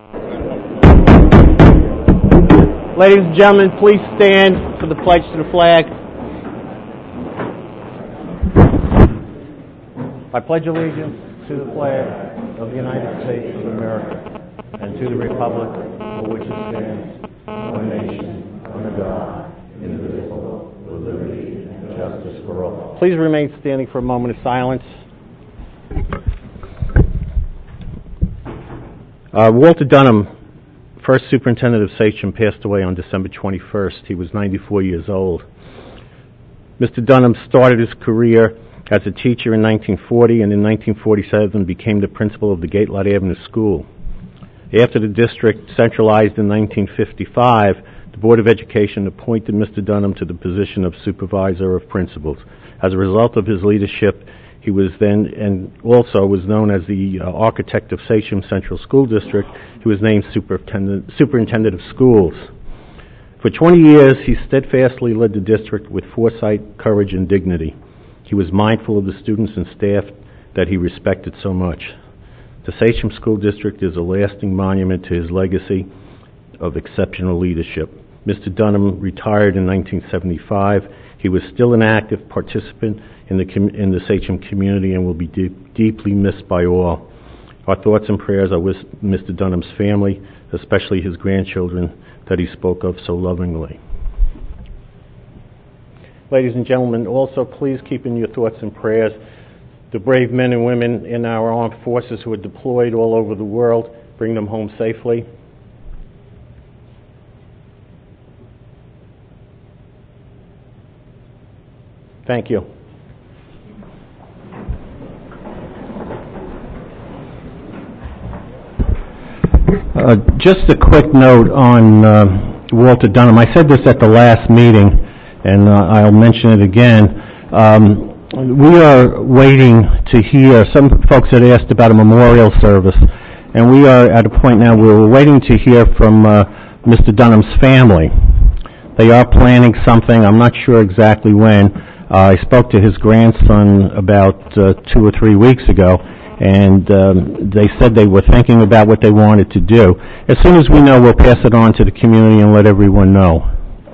Ladies and gentlemen, please stand for the pledge to the flag. I pledge allegiance to the flag of the United States of America and to the republic for which it stands, one nation, under God, indivisible, with liberty and justice for all. Please remain standing for a moment of silence. Walter Dunham, first superintendent of Sachem, passed away on December 21st. He was 94 years old. Mr. Dunham started his career as a teacher in 1940 and in 1947 became the principal of the Gatelot Avenue School. After the district centralized in 1955, the Board of Education appointed Mr. Dunham to the position of supervisor of principals. As a result of his leadership, he was then, and also was known as the architect of Sachem Central School District. He was named superintendent of schools. For 20 years, he steadfastly led the district with foresight, courage, and dignity. He was mindful of the students and staff that he respected so much. The Sachem School District is a lasting monument to his legacy of exceptional leadership. Mr. Dunham retired in 1975. He was still an active participant in the Sachem community and will be deeply missed by all. Our thoughts and prayers are with Mr. Dunham's family, especially his grandchildren that he spoke of so lovingly. Ladies and gentlemen, also please keep in your thoughts and prayers the brave men and women in our armed forces who are deployed all over the world. Bring them home safely. Thank you. Just a quick note on Walter Dunham. I said this at the last meeting, and I'll mention it again. We are waiting to hear, some folks had asked about a memorial service, and we are at a point now where we're waiting to hear from Mr. Dunham's family. They are planning something. I'm not sure exactly when. I spoke to his grandson about 2 or 3 weeks ago, and they said they were thinking about what they wanted to do. As soon as we know, we'll pass it on to the community and let everyone know.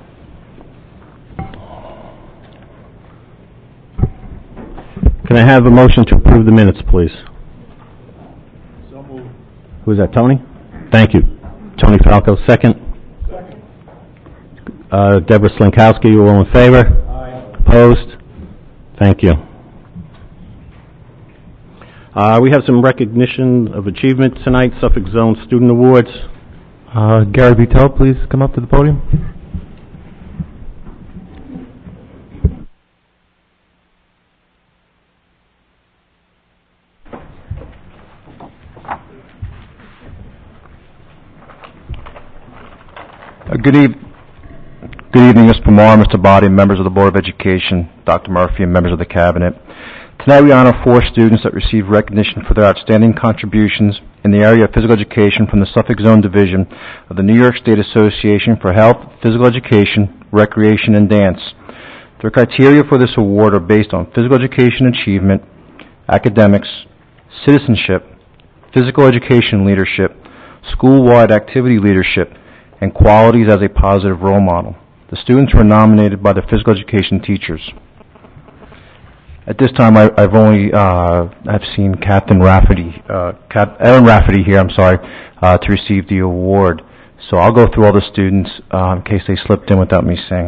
Can I have a motion to approve the minutes, please? So moved. Who is that, Tony? Thank you. Tony Falco, second. Second. Deborah Slinkowski, all in favor? Aye. Opposed? Thank you. We have some recognition of achievement tonight, Suffolk Zone Student Awards. Gary Vitale, please come up to the podium. Good evening, Mr. Pamar, Mr. Body, members of the Board of Education, Dr. Murphy, and members of the Cabinet. Tonight we honor 4 students that received recognition for their outstanding contributions in the area of physical education from the Suffolk Zone Division of the New York State Association for Health, Physical Education, Recreation, and Dance. The criteria for this award are based on physical education achievement, academics, citizenship, physical education leadership, school-wide activity leadership, and qualities as a positive role model. The students were nominated by the physical education teachers. At this time, I've seen Captain Rafferty, Erin Rafferty here, to receive the award. So I'll go through all the students in case they slipped in without me saying.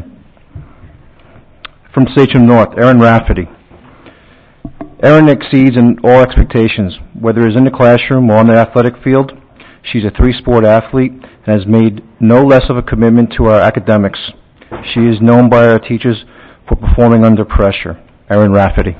From Sachem North, Erin Rafferty. Erin exceeds in all expectations, whether it's in the classroom or on the athletic field. She's a 3-sport athlete and has made no less of a commitment to our academics. She is known by our teachers for performing under pressure. Erin Rafferty.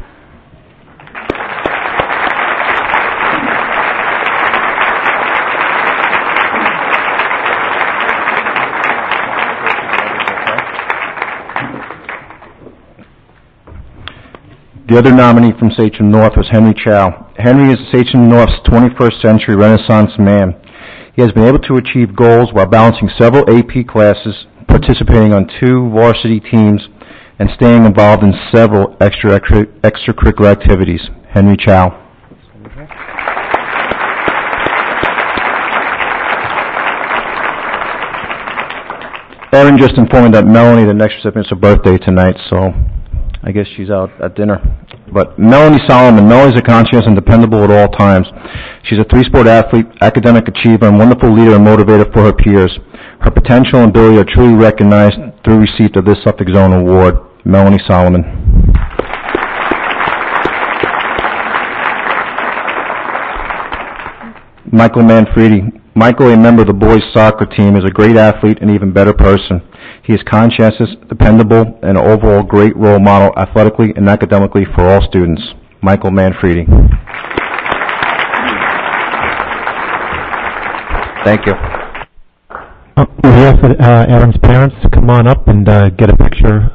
The other nominee from Sachem North was Henry Chow. Henry is Sachem North's 21st century Renaissance man. He has been able to achieve goals while balancing several AP classes, participating on 2 varsity teams, and staying involved in several extracurricular activities. Henry Chow. Erin just informed me that Melanie, the next recipient's her birthday tonight, so I guess she's out at dinner. But Melanie Solomon. Melanie's a conscientious and dependable at all times. She's a three-sport athlete, academic achiever, and wonderful leader and motivator for her peers. Her potential and ability are truly recognized through receipt of this Suffolk Zone Award. Melanie Solomon. Michael Manfredi. Michael, a member of the boys' soccer team, is a great athlete and even better person. He is conscientious, dependable, and an overall great role model athletically and academically for all students. Michael Manfredi. Thank you. We ask Adam's parents to come on up and get a picture.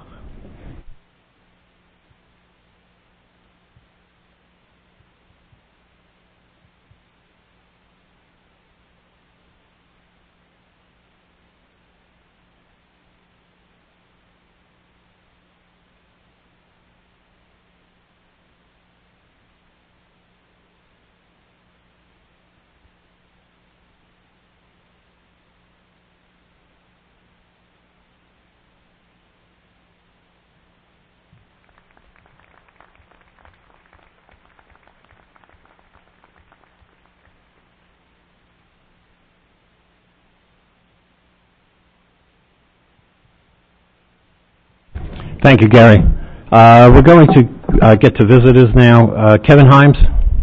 Thank you, Gary. We're going to get to visitors now. Kevin Himes.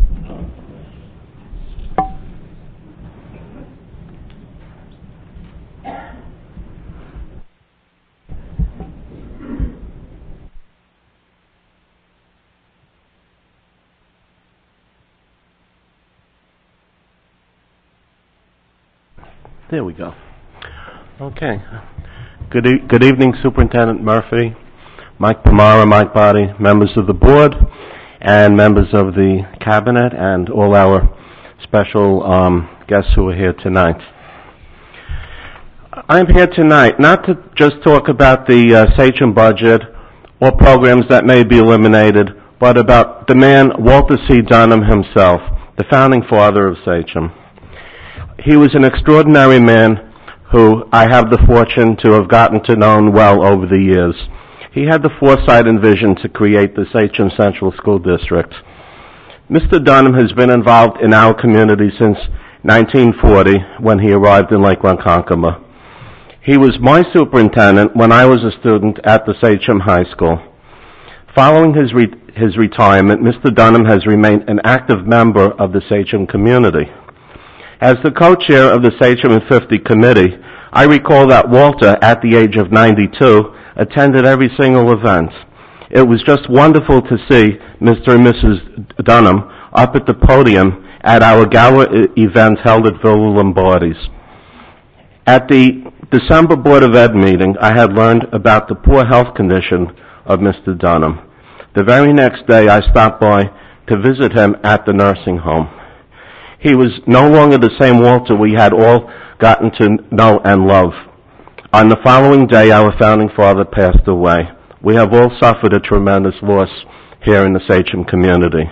There we go. Okay. Good evening, Superintendent Murphy, Mike Pomara, Mike Body, members of the board, and members of the cabinet, and all our special guests who are here tonight. I'm here tonight not to just talk about the Sachem budget or programs that may be eliminated, but about the man, Walter C. Dunham himself, the founding father of Sachem. He was an extraordinary man who I have the fortune to have gotten to know well over the years. He had the foresight and vision to create the Sachem Central School District. Mr. Dunham has been involved in our community since 1940 when he arrived in Lake Ronkonkoma. He was my superintendent when I was a student at the Sachem High School. Following his retirement, Mr. Dunham has remained an active member of the Sachem community. As the co-chair of the Sachem and 50 committee, I recall that Walter, at the age of 92, attended every single event. It was just wonderful to see Mr. and Mrs. Dunham up at the podium at our gala event held at Villa Lombardi's. At the December Board of Ed meeting, I had learned about the poor health condition of Mr. Dunham. The very next day, I stopped by to visit him at the nursing home. He was no longer the same Walter we had all gotten to know and love. On the following day, our founding father passed away. We have all suffered a tremendous loss here in the Sachem community.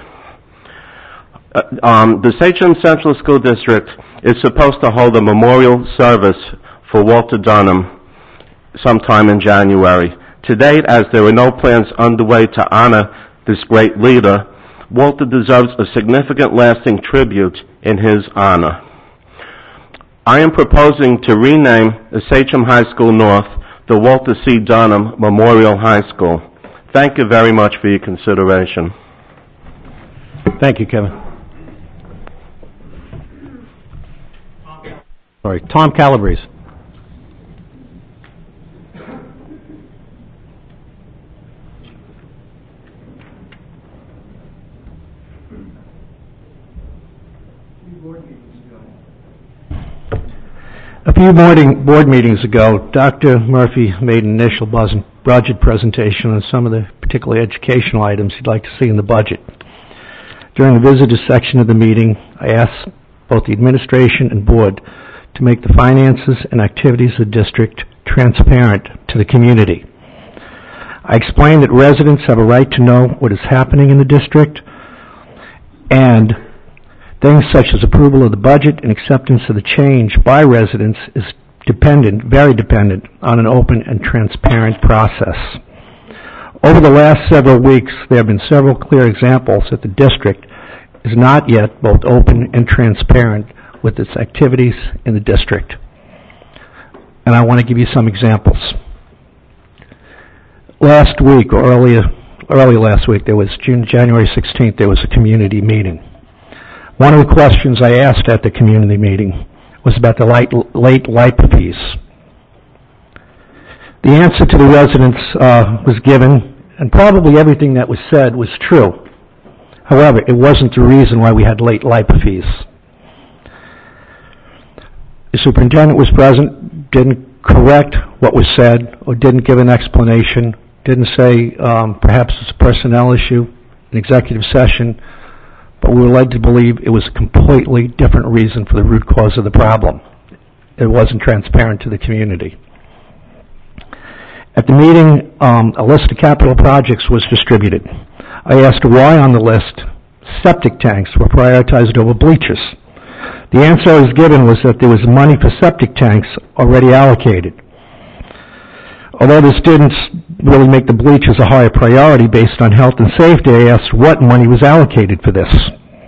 The Sachem Central School District is supposed to hold a memorial service for Walter Dunham sometime in January. To date, as there are no plans underway to honor this great leader, Walter deserves a significant lasting tribute in his honor. I am proposing to rename the Sachem High School North the Walter C. Dunham Memorial High School. Thank you very much for your consideration. Thank you, Kevin. Sorry, Tom Calabrese. A few board meetings ago, Dr. Murphy made an initial budget presentation on some of the particularly educational items he'd like to see in the budget. During the visitors section of the meeting, I asked both the administration and board to make the finances and activities of the district transparent to the community. I explained that residents have a right to know what is happening in the district, and things such as approval of the budget and acceptance of the change by residents is very dependent on an open and transparent process. Over the last several weeks, there have been several clear examples that the district is not yet both open and transparent with its activities in the district. And I want to give you some examples. Last week, or early last week, there was January 16th, there was a community meeting. One of the questions I asked at the community meeting was about the late LIPA fees. The answer to the residents was given, and probably everything that was said was true. However, it wasn't the reason why we had late LIPA fees. The superintendent was present, didn't correct what was said, or didn't give an explanation, didn't say perhaps it's a personnel issue, an executive session, but we were led to believe it was a completely different reason for the root cause of the problem. It wasn't transparent to the community. At the meeting, a list of capital projects was distributed. I asked why on the list septic tanks were prioritized over bleachers. The answer I was given was that there was money for septic tanks already allocated. Although this didn't really make the bleachers a higher priority based on health and safety, I asked what money was allocated for this.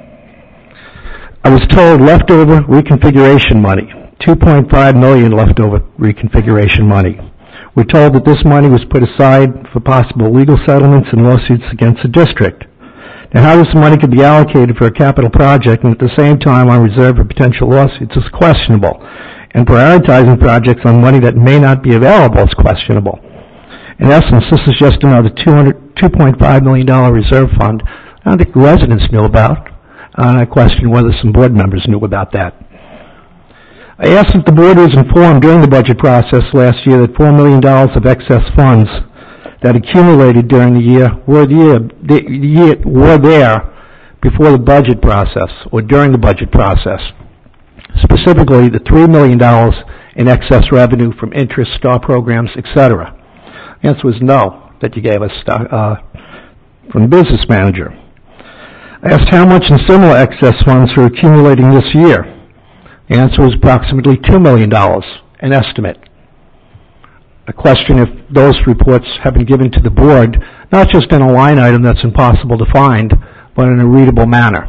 I was told leftover reconfiguration money, $2.5 million leftover reconfiguration money. We're told that this money was put aside for possible legal settlements and lawsuits against the district. Now, how this money could be allocated for a capital project and at the same time on reserve for potential lawsuits is questionable, and prioritizing projects on money that may not be available is questionable. In essence, this is just another $2.5 million reserve fund I don't think residents knew about, and I question whether some board members knew about that. I asked if the board was informed during the budget process last year that $4 million of excess funds that accumulated during the year were there before the budget process or during the budget process. Specifically, the $3 million in excess revenue from interest, star programs, etc. The answer was no, that you gave us from the business manager. I asked how much in similar excess funds were accumulating this year. The answer was approximately $2 million, an estimate. I question if those reports have been given to the board, not just in a line item that's impossible to find, but in a readable manner.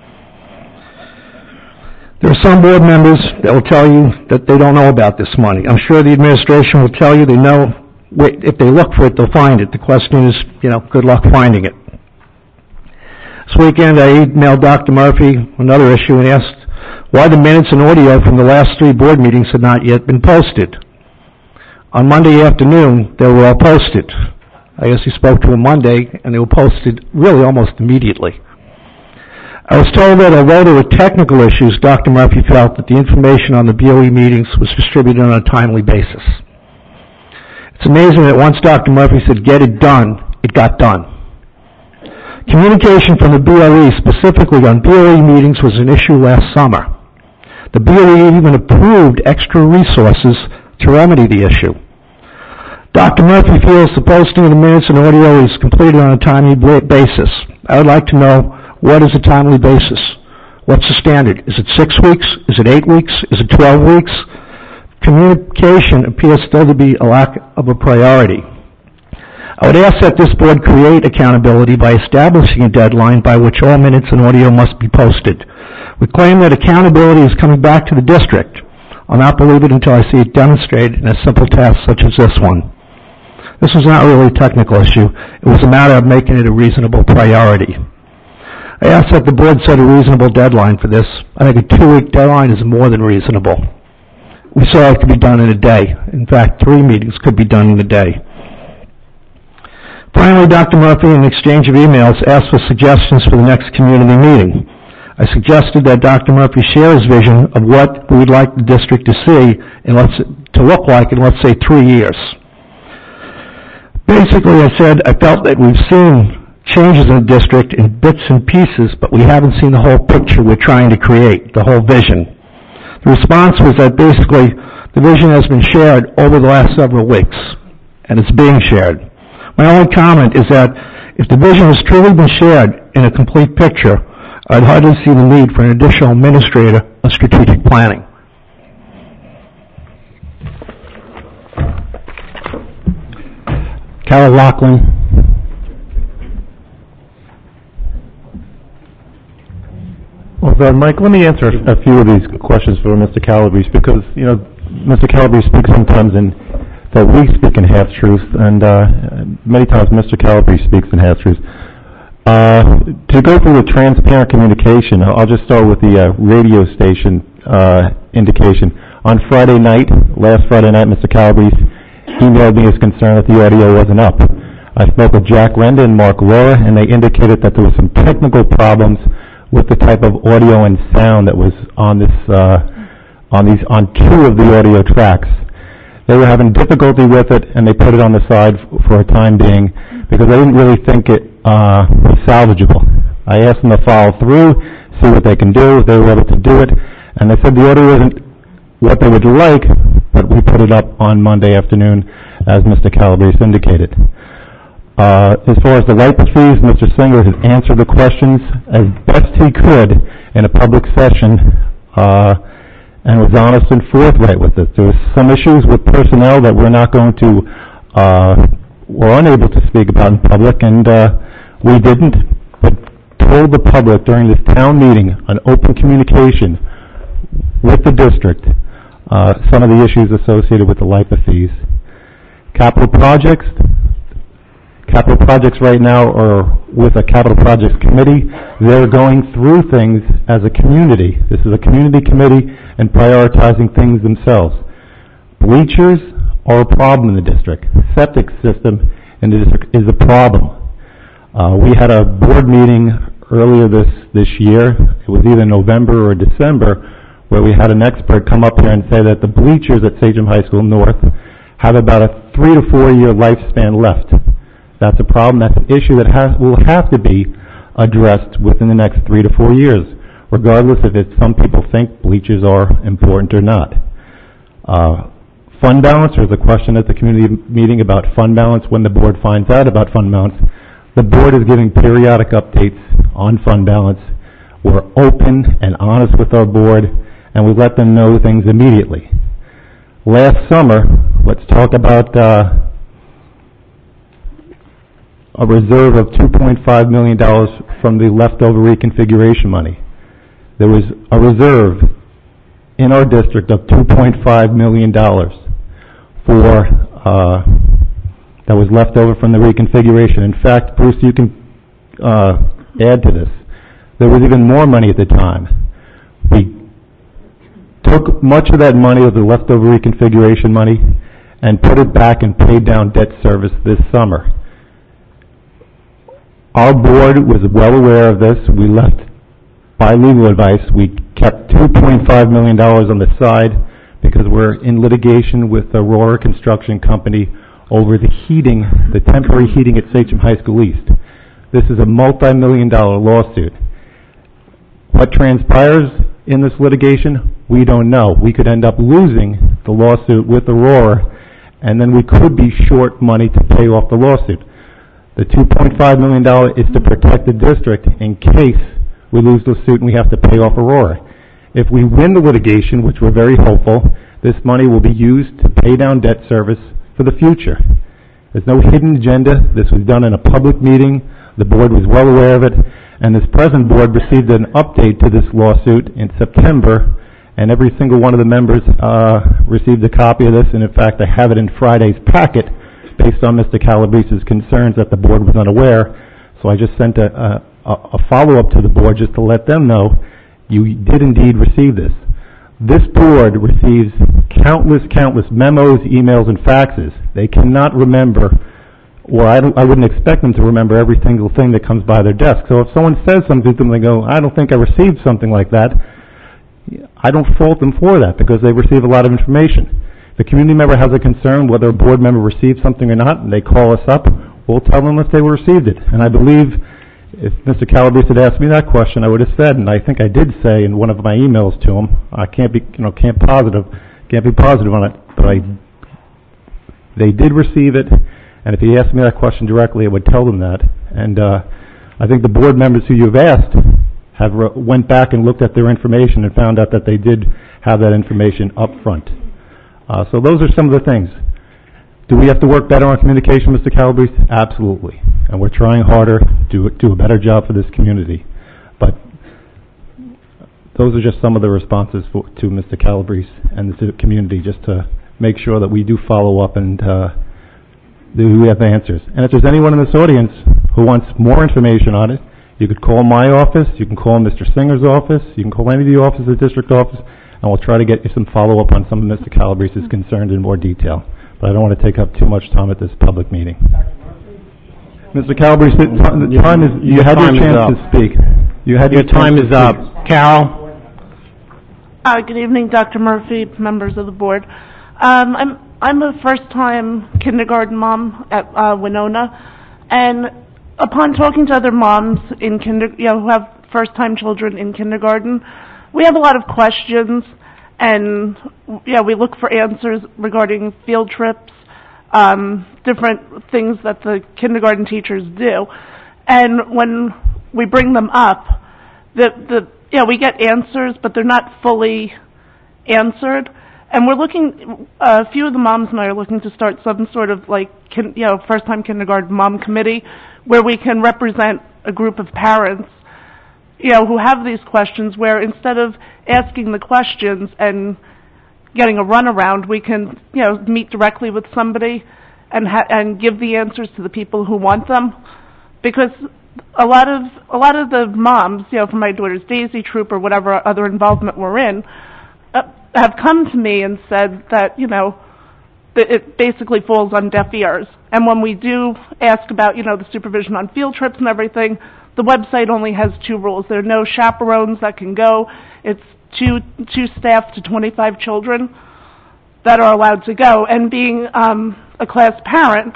There are some board members that will tell you that they don't know about this money. I'm sure the administration will tell you they know. If they look for it, they'll find it. The question is, good luck finding it. This weekend, I emailed Dr. Murphy another issue and asked why the minutes and audio from the last 3 board meetings had not yet been posted. On Monday afternoon, they were all posted. I guess he spoke to him Monday, and they were posted really almost immediately. I was told that although there were technical issues, Dr. Murphy felt that the information on the BOE meetings was distributed on a timely basis. It's amazing that once Dr. Murphy said, get it done, it got done. Communication from the BOE, specifically on BOE meetings, was an issue last summer. The BOE even approved extra resources to remedy the issue. Dr. Murphy feels the posting of the minutes and audio is completed on a timely basis. I would like to know, what is a timely basis? What's the standard? Is it 6 weeks? Is it 8 weeks? Is it 12 weeks? Communication appears still to be a lack of a priority. I would ask that this board create accountability by establishing a deadline by which all minutes and audio must be posted. We claim that accountability is coming back to the district. I'll not believe it until I see it demonstrated in a simple task such as this one. This was not really a technical issue. It was a matter of making it a reasonable priority. I ask that the board set a reasonable deadline for this. I think a 2-week deadline is more than reasonable. We saw it could be done in a day. In fact, 3 meetings could be done in a day. Finally, Dr. Murphy, in an exchange of emails, asked for suggestions for the next community meeting. I suggested that Dr. Murphy share his vision of what we would like the district to see and to look like in, let's say, 3 years. Basically, I said I felt that we've seen changes in the district in bits and pieces, but we haven't seen the whole picture we're trying to create, the whole vision. The response was that basically the vision has been shared over the last several weeks, and it's being shared. My only comment is that if the vision has truly been shared in a complete picture, I'd hardly see the need for an additional administrator of strategic planning. Carol Lachlan. Well, Mike, let me answer a few of these questions for Mr. Calabrese, because, you know, Mr. Calabrese speaks sometimes that we speak in half-truths, and many times Mr. Calabrese speaks in half-truths. To go through the transparent communication, I'll just start with the radio station indication. On Friday night, last Friday night, Mr. Calabrese emailed me his concern that the audio wasn't up. I spoke with Jack Renda and Mark Laura, and they indicated that there were some technical problems with the type of audio and sound that was on this, on two of the audio tracks. They were having difficulty with it, and they put it on the side for a time being because they didn't really think it was salvageable. I asked them to follow through, see what they can do. They were able to do it, and they said the audio isn't what they would like, but we put it up on Monday afternoon, as Mr. Calabrese indicated. As far as the LIPA fees, Mr. Singer has answered the questions as best he could in a public session and was honest and forthright with it. There was some issues with personnel that we're not going to, we're unable to speak about in public, and we didn't, but told the public during this town meeting on open communication with the district some of the issues associated with the LIPA fees. Capital projects right now are with a capital projects committee. They're going through things as a community. This is a community committee and prioritizing things themselves. Bleachers are a problem in the district. Septic system in the district is a problem. We had a board meeting earlier this year. It was either November or December, where we had an expert come up here and say that the bleachers at Sachem High School North have about a 3 to 4 year lifespan left. That's a problem. That's an issue that will have to be addressed within the next 3 to 4 years, regardless if some people think bleachers are important or not. Fund balance, there's a question at the community meeting about fund balance. When the board finds out about fund balance, the board is giving periodic updates on fund balance. We're open and honest with our board, and we let them know things immediately. Last summer, let's talk about a reserve of $2.5 million from the leftover reconfiguration money. There was a reserve in our district of $2.5 million for that was left over from the reconfiguration. In fact, Bruce, you can add to this. There was even more money at the time. We took much of that money, of the leftover reconfiguration money, and put it back and paid down debt service this summer. Our board was well aware of this. We left, by legal advice, we kept $2.5 million on the side because we're in litigation with the Aurora Construction Company over the heating, the temporary heating at Sachem High School East. This is a multi-million-dollar lawsuit. What transpires in this litigation, we don't know. We could end up losing the lawsuit with Aurora, and then we could be short money to pay off the lawsuit. The $2.5 million is to protect the district in case we lose the suit and we have to pay off Aurora. If we win the litigation, which we're very hopeful, this money will be used to pay down debt service for the future. There's no hidden agenda. This was done in a public meeting. The board was well aware of it, and this present board received an update to this lawsuit in September, and every single one of the members received a copy of this, and in fact I have it in Friday's packet based on Mr. Calabrese's concerns that the board was unaware. So I just sent a follow-up to the board just to let them know you did indeed receive this. This board receives countless memos, emails, and faxes. They cannot remember, or I wouldn't expect them to remember every single thing that comes by their desk. So if someone says something to them, they go, I don't think I received something like that. I don't fault them for that because they receive a lot of information. If a community member has a concern whether a board member received something or not, and they call us up, we'll tell them if they received it. And I believe if Mr. Calabrese had asked me that question, I would have said, and I think I did say in one of my emails to him, I can't be positive on it, but they did receive it, and if he asked me that question directly, I would tell them that. And I think the board members who you've asked have went back and looked at their information and found out that they did have that information up front. So those are some of the things. Do we have to work better on communication, Mr. Calabrese? Absolutely. And we're trying harder to do a better job for this community. But those are just some of the responses to Mr. Calabrese and the community, just to make sure that we do follow up and we have answers. And if there's anyone in this audience who wants more information on it, you could call my office, you can call Mr. Singer's office, you can call any of the offices, the district office, and we'll try to get you some follow-up on some of Mr. Calabrese's concerns in more detail. But I don't want to take up too much time at this public meeting. Mr. Calabrese, the time is, you had your chance to speak. Your time is up. Carol? Good evening, Dr. Murphy, members of the board. I'm a first-time kindergarten mom at Winona, and upon talking to other moms in who have first-time children in kindergarten, we have a lot of questions, and we look for answers regarding field trips, different things that the kindergarten teachers do, and when we bring them up, we get answers, but they're not fully answered. And we're looking, a few of the moms and I are looking to start some sort of first-time kindergarten mom committee where we can represent a group of parents, who have these questions, where instead of asking the questions and getting a runaround, we can, meet directly with somebody and give the answers to the people who want them. Because a lot of the moms, from my daughter's Daisy Troop or whatever other involvement we're in, have come to me and said that, that it basically falls on deaf ears. And when we do ask about, the supervision on field trips and everything, the website only has 2 rules. There are no chaperones that can go. It's two staff to 25 children that are allowed to go. And being a class parent,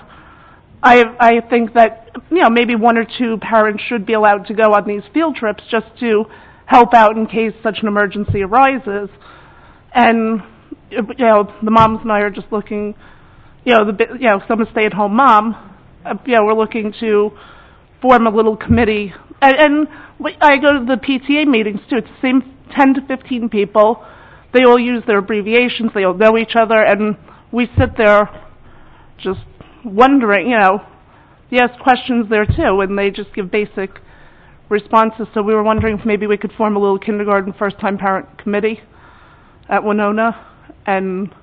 I think that, maybe 1 or 2 parents should be allowed to go on these field trips just to help out in case such an emergency arises. And, the moms and I are just looking, some a stay-at-home mom, we're looking to form a little committee. And I go to the PTA meetings, too. It's the same 10 to 15 people. They all use their abbreviations. They all know each other. And we sit there just wondering, they ask questions there, too, and they just give basic responses. So we were wondering if maybe we could form a little kindergarten first-time parent committee at Winona. And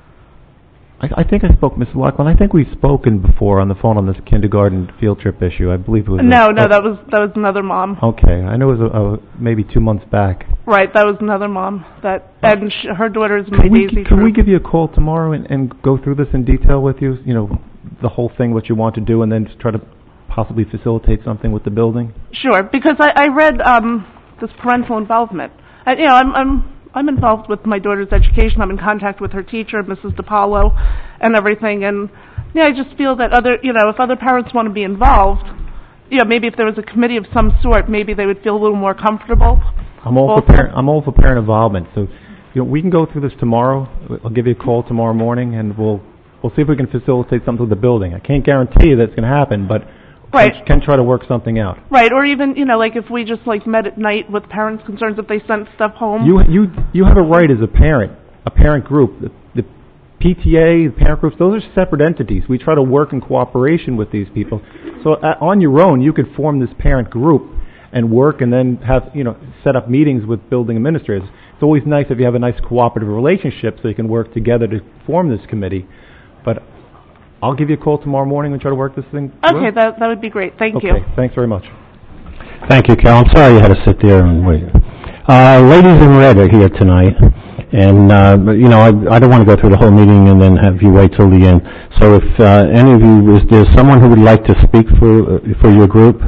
I think I spoke, Ms. Loughlin, I think we've spoken before on the phone on this kindergarten field trip issue. I believe it was... No, that was another mom. Okay. I know it was maybe 2 months back. Right, that was another mom. And her daughter's my Daisy. Can we give you a call tomorrow and go through this in detail with you? The whole thing, what you want to do, and then try to possibly facilitate something with the building? Sure, because I read this parental involvement. I'm involved with my daughter's education. I'm in contact with her teacher, Mrs. DiPaolo, and everything. And I just feel that if other parents want to be involved, maybe if there was a committee of some sort, maybe they would feel a little more comfortable. I'm all for parent involvement. So, we can go through this tomorrow. I'll give you a call tomorrow morning, and we'll see if we can facilitate something with the building. I can't guarantee that it's going to happen, but right. Can try to work something out. Right, or even, if we just, met at night with parents' concerns, if they sent stuff home. You have a right as a parent group. The PTA, the parent groups, those are separate entities. We try to work in cooperation with these people. So on your own, you could form this parent group and work and then have, set up meetings with building administrators. It's always nice if you have a nice cooperative relationship so you can work together to form this committee. But I'll give you a call tomorrow morning and try to work this thing through. Okay, that would be great. Thank you. Okay, thanks very much. Thank you, Carol. I'm sorry you had to sit there and wait. Ladies in red are here tonight, and, I don't want to go through the whole meeting and then have you wait till the end. So if any of you, is there someone who would like to speak for your group?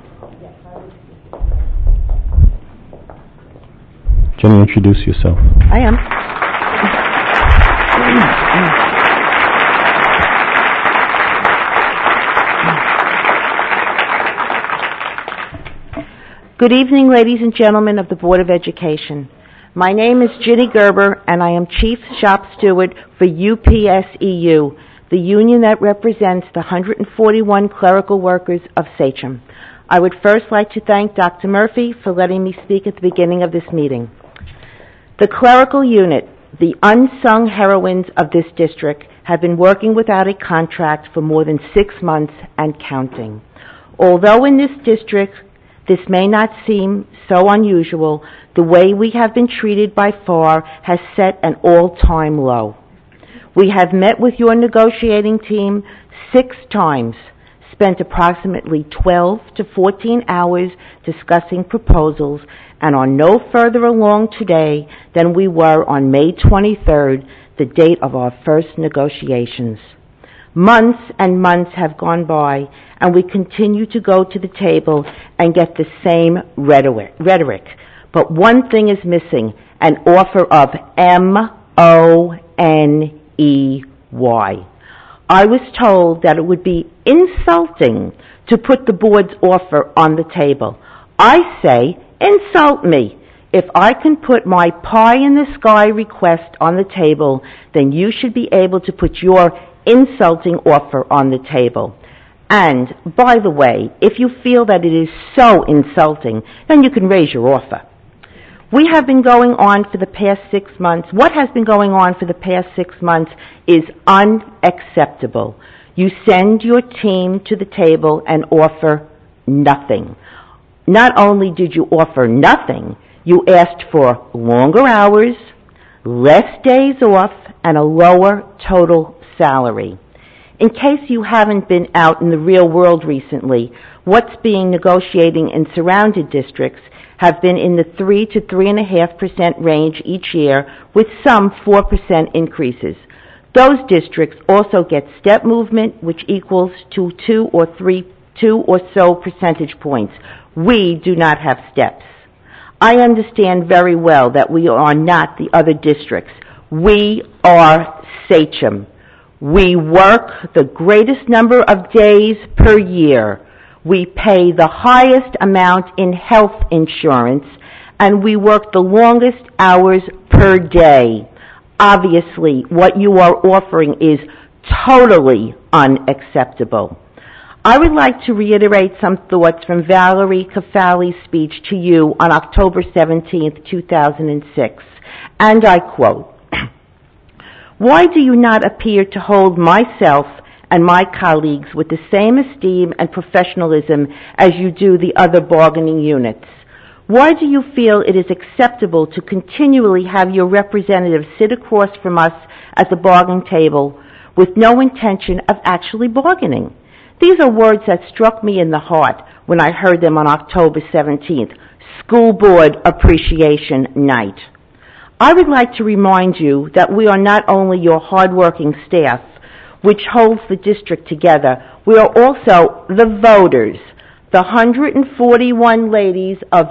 Jenny, introduce yourself. I am. Good evening, ladies and gentlemen of the Board of Education. My name is Ginny Gerber, and I am Chief Shop Steward for UPSEU, the union that represents the 141 clerical workers of Sachem. I would first like to thank Dr. Murphy for letting me speak at the beginning of this meeting. The clerical unit, the unsung heroines of this district, have been working without a contract for more than 6 months and counting. Although in this district this may not seem so unusual, the way we have been treated by far has set an all-time low. We have met with your negotiating team 6 times, spent approximately 12 to 14 hours discussing proposals, and are no further along today than we were on May 23rd, the date of our first negotiations. Months and months have gone by, and we continue to go to the table and get the same rhetoric. But one thing is missing, an offer of M-O-N-E-Y. I was told that it would be insulting to put the board's offer on the table. I say, insult me. If I can put my pie-in-the-sky request on the table, then you should be able to put your insulting offer on the table. And, by the way, if you feel that it is so insulting, then you can raise your offer. What has been going on for the past 6 months is unacceptable. You send your team to the table and offer nothing. Not only did you offer nothing, you asked for longer hours, less days off, and a lower total salary. In case you haven't been out in the real world recently, what's being negotiating in surrounded districts have been in the 3 to 3.5% range each year, with some 4% increases. Those districts also get step movement, which equals to 2 or so percentage points. We do not have steps. I understand very well that we are not the other districts. We are Sachem. We work the greatest number of days per year. We pay the highest amount in health insurance, and we work the longest hours per day. Obviously, what you are offering is totally unacceptable. I would like to reiterate some thoughts from Valerie Cafali's speech to you on October 17th, 2006, and I quote, "Why do you not appear to hold myself and my colleagues with the same esteem and professionalism as you do the other bargaining units? Why do you feel it is acceptable to continually have your representatives sit across from us at the bargaining table with no intention of actually bargaining?" These are words that struck me in the heart when I heard them on October 17th, School Board Appreciation Night. I would like to remind you that we are not only your hardworking staff, which holds the district together, we are also the voters, the 141 ladies of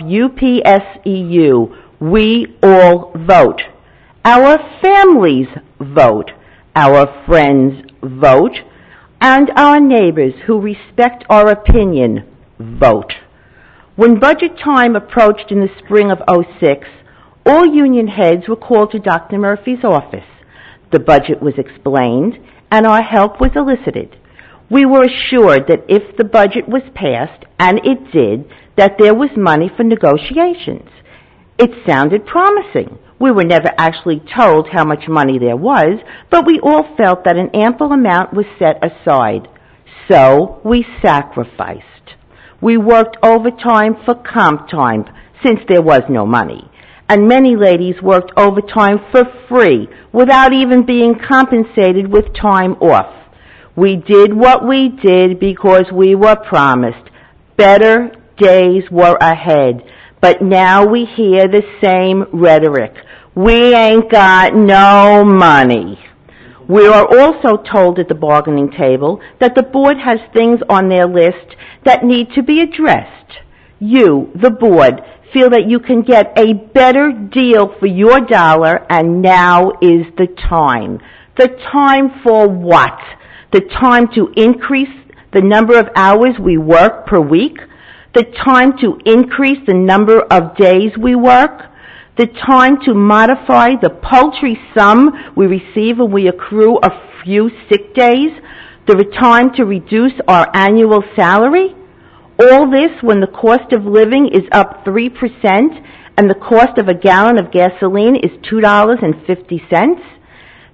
UPSEU. We all vote. Our families vote. Our friends vote. And our neighbors who respect our opinion vote. When budget time approached in the spring of '06, all union heads were called to Dr. Murphy's office. The budget was explained, and our help was elicited. We were assured that if the budget was passed, and it did, that there was money for negotiations. It sounded promising. We were never actually told how much money there was, but we all felt that an ample amount was set aside. So we sacrificed. We worked overtime for comp time, since there was no money. And many ladies worked overtime for free, without even being compensated with time off. We did what we did because we were promised. Better days were ahead. But now we hear the same rhetoric. We ain't got no money. We are also told at the bargaining table that the board has things on their list that need to be addressed. You, the board, feel that you can get a better deal for your dollar, and now is the time. The time for what? The time to increase the number of hours we work per week? The time to increase the number of days we work? The time to modify the paltry sum we receive when we accrue a few sick days? The time to reduce our annual salary? All this when the cost of living is up 3% and the cost of a gallon of gasoline is $2.50?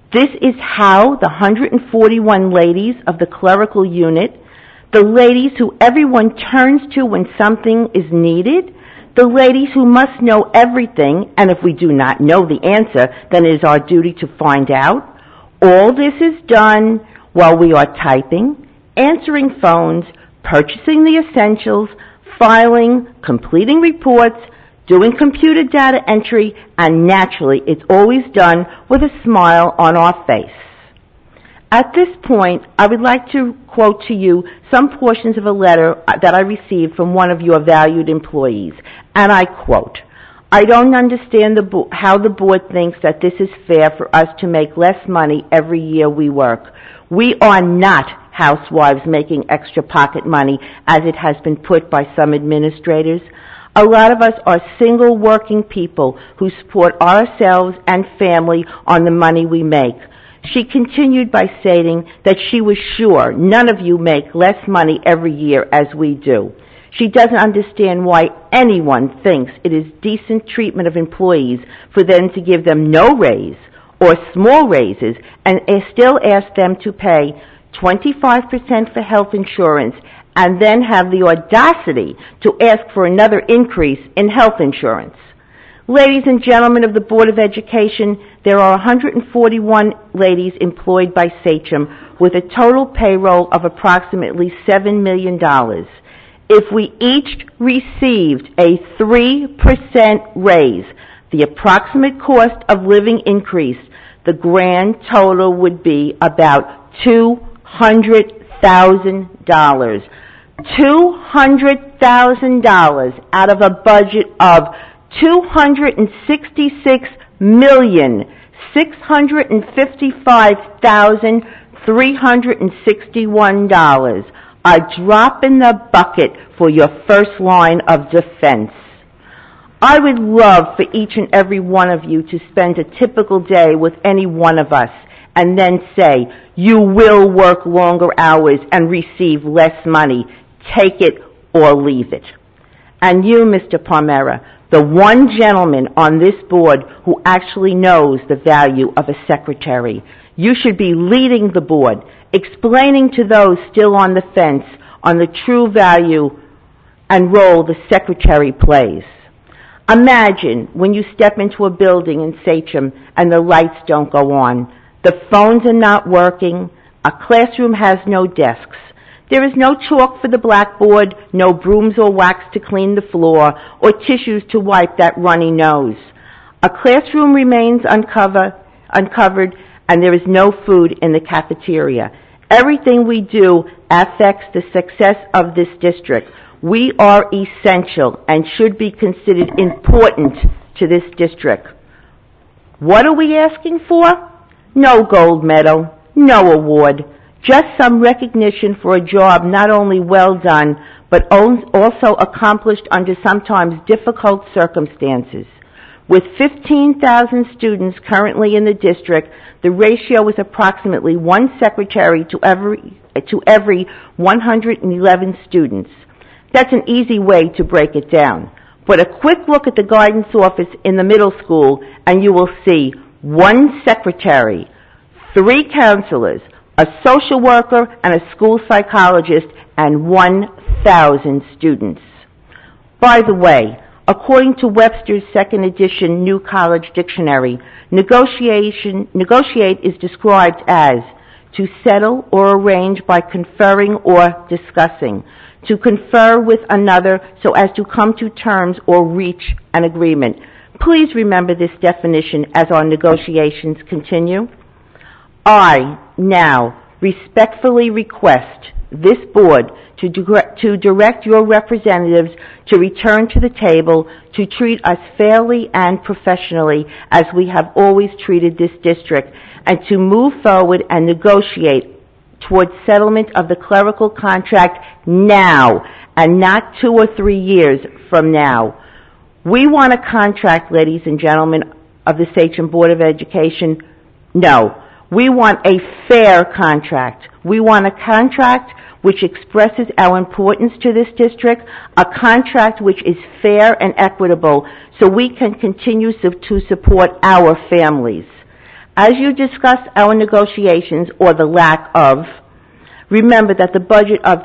This is how the 141 ladies of the clerical unit, the ladies who everyone turns to when something is needed, the ladies who must know everything, and if we do not know the answer, then it is our duty to find out. All this is done while we are typing, answering phones, purchasing the essentials, filing, completing reports, doing computer data entry, and naturally, it's always done with a smile on our face. At this point, I would like to quote to you some portions of a letter that I received from one of your valued employees, and I quote, "I don't understand how the board thinks that this is fair for us to make less money every year we work. We are not housewives making extra pocket money, as it has been put by some administrators. A lot of us are single working people who support ourselves and family on the money we make." She continued by stating that she was sure none of you make less money every year as we do. She doesn't understand why anyone thinks it is decent treatment of employees for them to give them no raise or small raises and still ask them to pay 25% for health insurance and then have the audacity to ask for another increase in health insurance. Ladies and gentlemen of the Board of Education, there are 141 ladies employed by Sachem with a total payroll of approximately $7 million. If we each received a 3% raise, the approximate cost of living increase, the grand total would be about $200,000. $200,000 out of a budget of $266,655,361. A drop in the bucket for your first line of defense. I would love for each and every one of you to spend a typical day with any one of us and then say, you will work longer hours and receive less money. Take it or leave it. And you, Mr. Palmera, the one gentleman on this board who actually knows the value of a secretary. You should be leading the board, explaining to those still on the fence on the true value and role the secretary plays. Imagine when you step into a building in Sachem and the lights don't go on, the phones are not working, a classroom has no desks. There is no chalk for the blackboard, no brooms or wax to clean the floor, or tissues to wipe that runny nose. A classroom remains uncovered, and there is no food in the cafeteria. Everything we do affects the success of this district. We are essential and should be considered important to this district. What are we asking for? No gold medal, no award. Just some recognition for a job not only well done, but also accomplished under sometimes difficult circumstances. With 15,000 students currently in the district, the ratio is approximately one secretary to every 111 students. That's an easy way to break it down. But a quick look at the guidance office in the middle school and you will see one secretary, 3 counselors, a social worker, and a school psychologist, and 1,000 students. By the way, according to Webster's second edition New College Dictionary, negotiate is described as to settle or arrange by conferring or discussing, to confer with another so as to come to terms or reach an agreement. Please remember this definition as our negotiations continue. I now respectfully request this board to direct your representatives to return to the table to treat us fairly and professionally as we have always treated this district, and to move forward and negotiate towards settlement of the clerical contract now and not 2 or 3 years from now. We want a contract, ladies and gentlemen of the Sachem Board of Education. No. We want a fair contract. We want a contract which expresses our importance to this district, a contract which is fair and equitable so we can continue to support our families. As you discuss our negotiations, or the lack of, remember that the budget of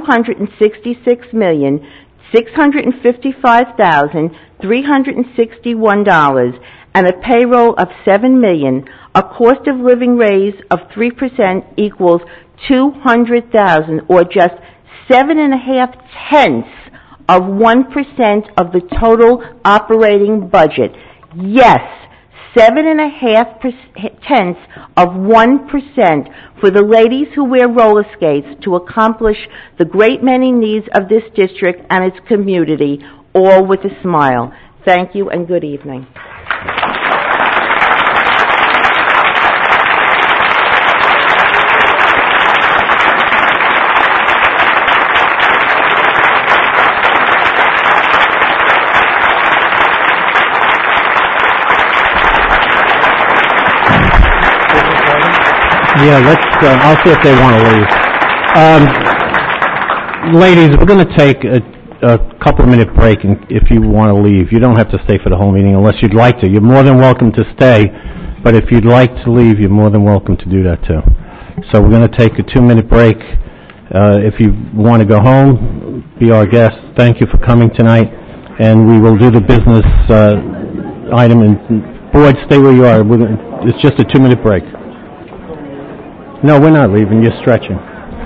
$266,655,361 and a payroll of $7 million, a cost of living raise of 3% equals $200,000, or just 7.5 of 1% of the total operating budget. Yes, 7.5 of 1% for the ladies who wear roller skates to accomplish the great many needs of this district and its community, all with a smile. Thank you and good evening. Yeah, I'll see if they want to leave. Ladies, we're going to take a couple-minute break, and if you want to leave. You don't have to stay for the whole meeting unless you'd like to. You're more than welcome to stay, but if you'd like to leave, you're more than welcome to do that, too. So we're going to take a 2-minute break. If you want to go home, be our guest. Thank you for coming tonight, and we will do the business item. And board, stay where you are. It's just a 2-minute break. No, we're not leaving. You're stretching.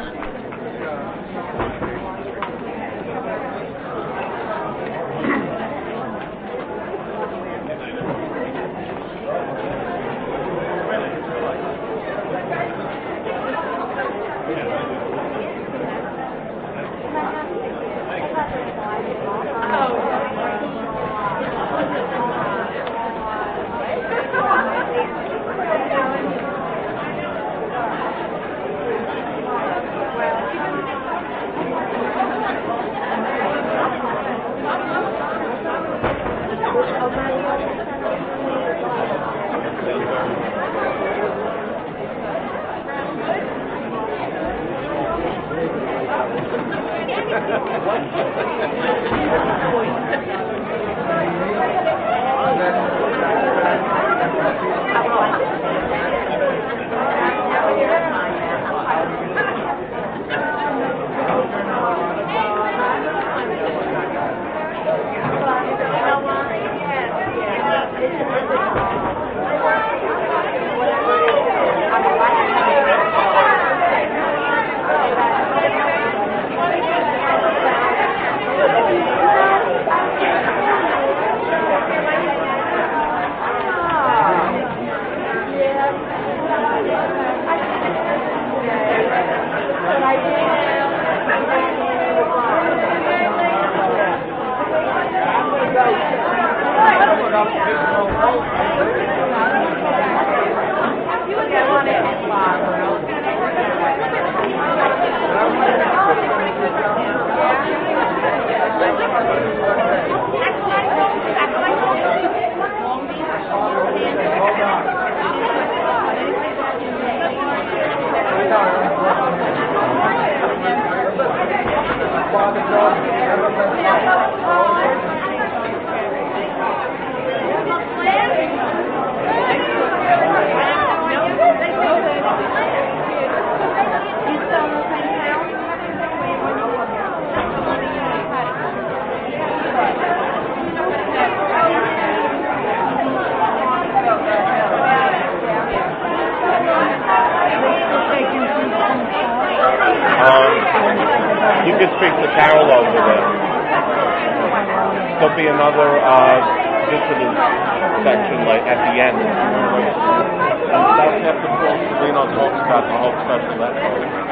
You could speak to Carol over there. There'll be another visitors section like at the end. And that's after Paul Savino talks about the whole special network.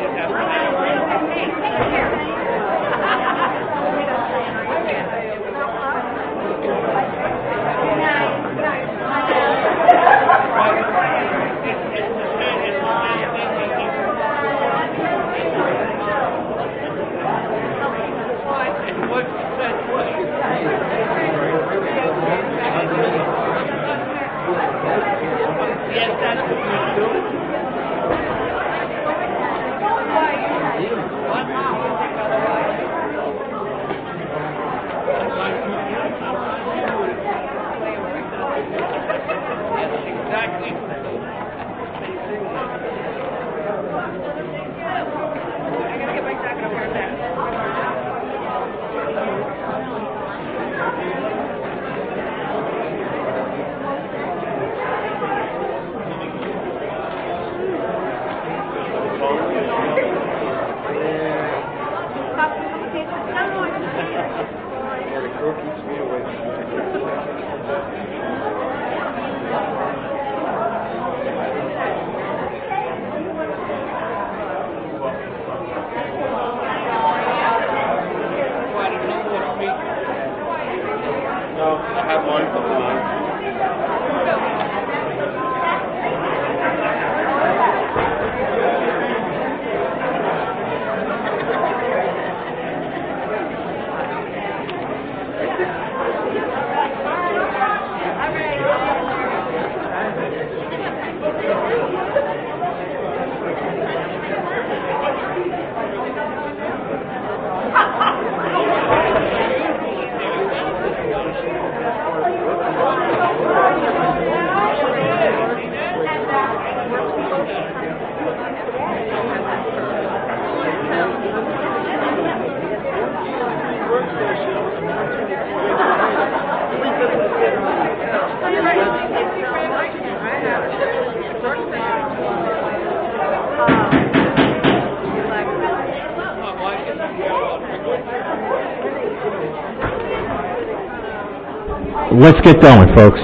Let's get going, folks.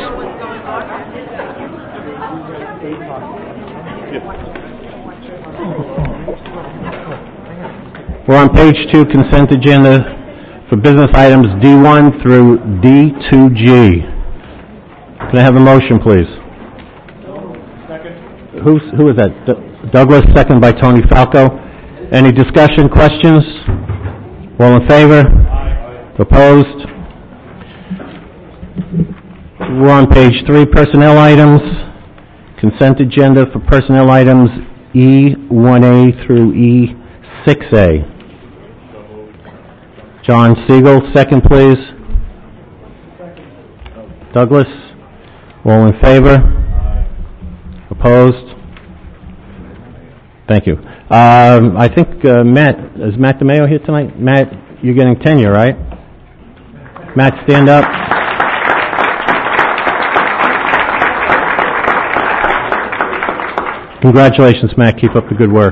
We're on page 2, consent agenda for business items D1 through D2G. Can I have a motion, please? Who is that? Douglas, second by Tony Falco. Any discussion, questions? All in favor? Aye. Opposed? We're on page 3, personnel items. Consent agenda for personnel items E1A through E6A. John Siegel, second, please. Douglas, all in favor? Opposed? Thank you. I think is Matt DeMayo here tonight? Matt, you're getting tenure, right? Matt, stand up. Congratulations, Matt. Keep up the good work.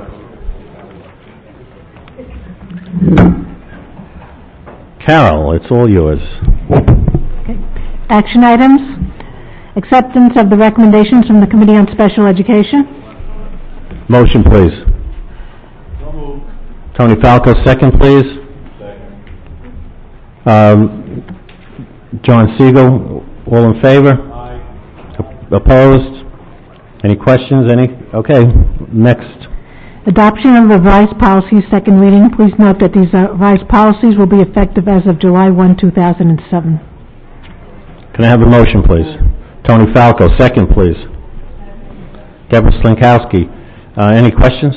Carol, it's all yours. Okay. Action items. Acceptance of the recommendations from the Committee on Special Education. Motion, please. So moved. Tony Falco, second, please. John Siegel, all in favor? Aye. Opposed? Any questions? Okay, next. Adoption of revised policies, second reading. Please note that these revised policies will be effective as of July 1, 2007. Can I have a motion, please? Tony Falco, second, please. Deborah Slinkowski. Any questions?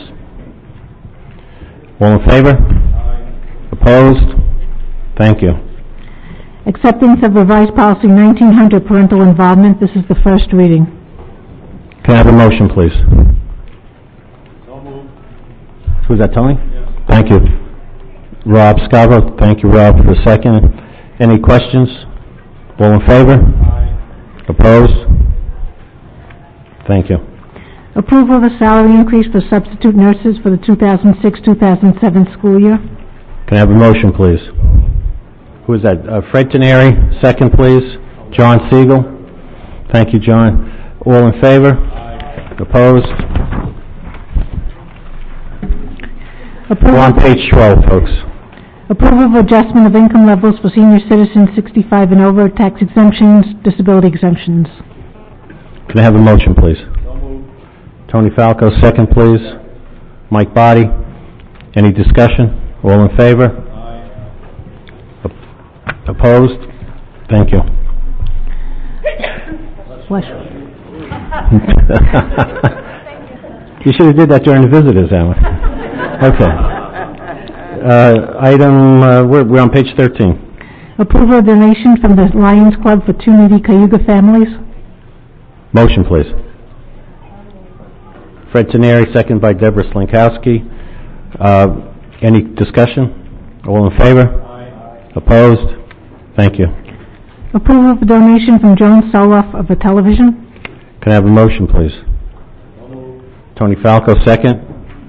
All in favor? Aye. Opposed? Thank you. Acceptance of revised policy 1900, parental involvement. This is the first reading. Can I have a motion, please? So moved. Who's that, Tony? Yes. Thank you. Rob Scavo, thank you, Rob, for the second. Any questions? All in favor? Aye. Opposed? Thank you. Approval of a salary increase for substitute nurses for the 2006-2007 school year. Can I have a motion, please? Who is that? Fred Teneri, second, please. John Siegel. Thank you, John. All in favor? Aye. Opposed? We're on page 12, folks. Approval of adjustment of income levels for senior citizens 65 and over, tax exemptions, disability exemptions. Can I have a motion, please? Tony Falco, second, please. Mike Body. Any discussion? All in favor? Opposed? Thank you. Bless you. You should have did that during the visitors hour. Okay. We're on page 13. Approval of donation from the Lions Club for 2 needy Cayuga families. Motion, please. Fred Teneri, second by Deborah Slinkowski. Any discussion? All in favor? Opposed? Thank you. Approval of a donation from Joan Soloff of a television. Can I have a motion, please? Tony Falco, second.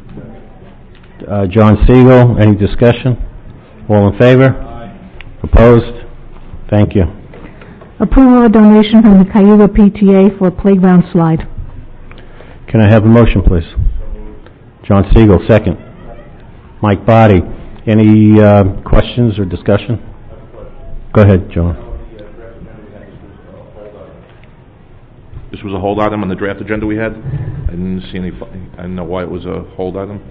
John Siegel, any discussion? All in favor? Opposed? Thank you. Approval of a donation from the Cayuga PTA for a playground slide. Can I have a motion, please? John Siegel, second. Mike Body, any questions or discussion? Go ahead, John. This was a hold item on the draft agenda we had. I didn't see any, I don't know why it was a hold item.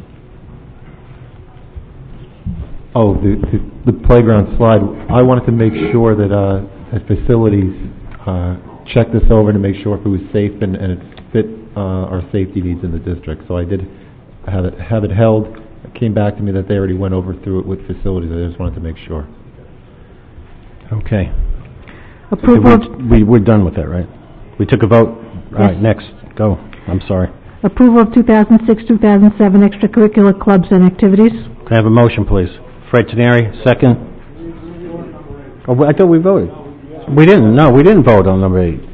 Oh, the playground slide. I wanted to make sure that facilities checked this over to make sure if it was safe and it fit our safety needs in the district. So I did have it held. It came back to me that they already went over through it with facilities. I just wanted to make sure. Okay. Approval. We're done with that, right? We took a vote? All right, next. Go. I'm sorry. Approval of 2006-2007 extracurricular clubs and activities. Can I have a motion, please? Fred Teneri, second. Oh, I thought we voted. We didn't. No, we didn't vote on number 8.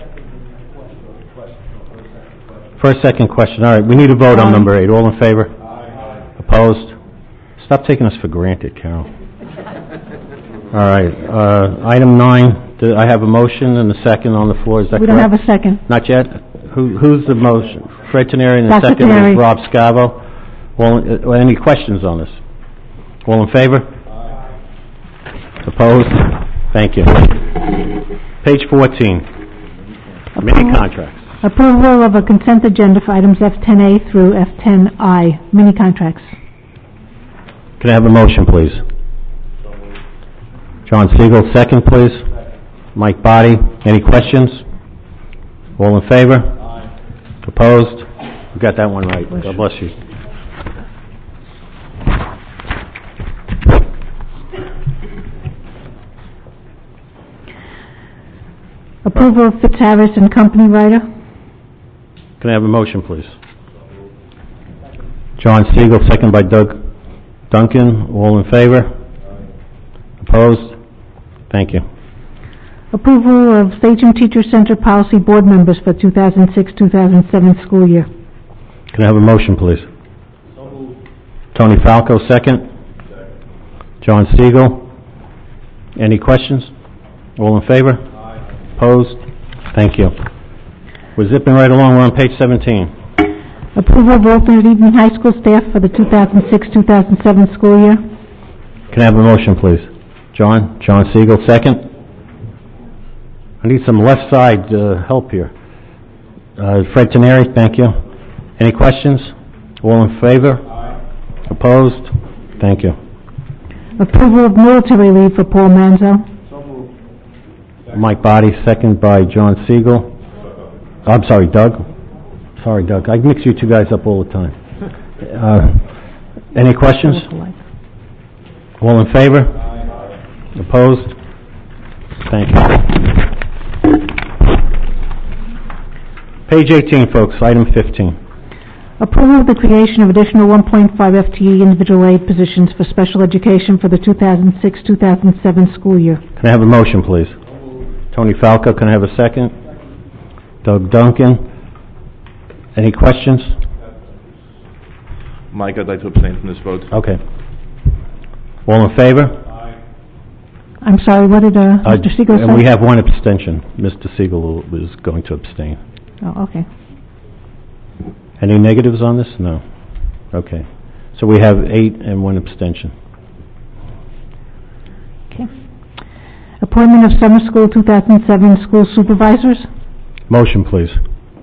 First, second question. All right, we need to vote on number 8. All in favor? Opposed? Stop taking us for granted, Carol. All right, item 9. I have a motion and a second on the floor. Is that correct? We don't have a second. Not yet? Who's the motion? Fred Teneri, and the Dr. second Teneri. is Rob Scavo. Well, any questions on this? All in favor? Opposed? Thank you. Page 14. Mini contracts. Approval of a consent agenda for items F10A through F10I, mini contracts. Can I have a motion, please? John Siegel, second, please. Mike Body. Any questions? All in favor? Opposed? You got that one right. God bless you. Approval of Fitzharris and Company writer. Can I have a motion, please? John Siegel, second by Doug Duncan. All in favor? Opposed? Thank you. Approval of Sachem Teacher Center Policy Board members for 2006-2007 school year. Can I have a motion, please? Tony Falco, second. John Siegel. Any questions? All in favor? Opposed? Thank you. We're zipping right along. We're on page 17. Approval of alternate evening high school staff for the 2006-2007 school year. Can I have a motion, please? John Siegel, second. I need some left side help here. Fred Teneri, thank you. Any questions? All in favor? Opposed? Thank you. Approval of military leave for Paul Manzo. Mike Body, second by John Siegel. I'm sorry, Doug. Sorry, Doug. I mix you two guys up all the time. Any questions? All in favor? Opposed? Thank you. Page 18, folks, item 15. Approval of the creation of additional 1.5 FTE individual aid positions for special education for the 2006-2007 school year. Can I have a motion, please? Tony Falco, can I have a second? Doug Duncan. Any questions? Mike, I'd like to abstain from this vote. Okay. All in favor? I'm sorry, what did Mr. Siegel say? And we have one abstention. Mr. Siegel is going to abstain. Oh, okay. Any negatives on this? No. Okay. So we have 8 and 1 abstention. Okay. Appointment of summer school 2007 school supervisors. Motion, please.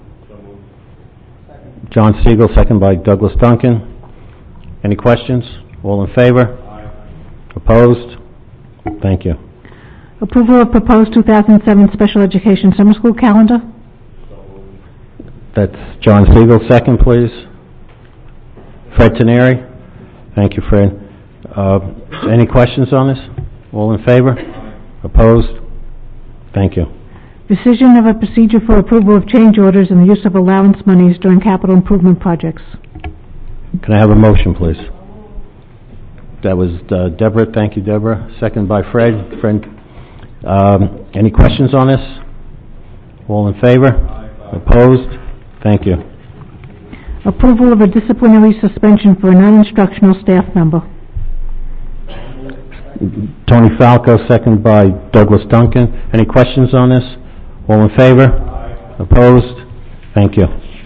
John Siegel, second by Douglas Duncan. Any questions? All in favor? Opposed? Thank you. Approval of proposed 2007 special education summer school calendar. That's John Siegel, second, please. Fred Teneri. Thank you, Fred. Any questions on this? All in favor? Opposed? Thank you. Decision of a procedure for approval of change orders and the use of allowance monies during capital improvement projects. Can I have a motion, please? That was Deborah. Thank you, Deborah. Second by Fred. Any questions on this? All in favor? Opposed? Thank you. Approval of a disciplinary suspension for a non-instructional staff member. Tony Falco, second by Douglas Duncan. Any questions on this? All in favor? Opposed? Thank you.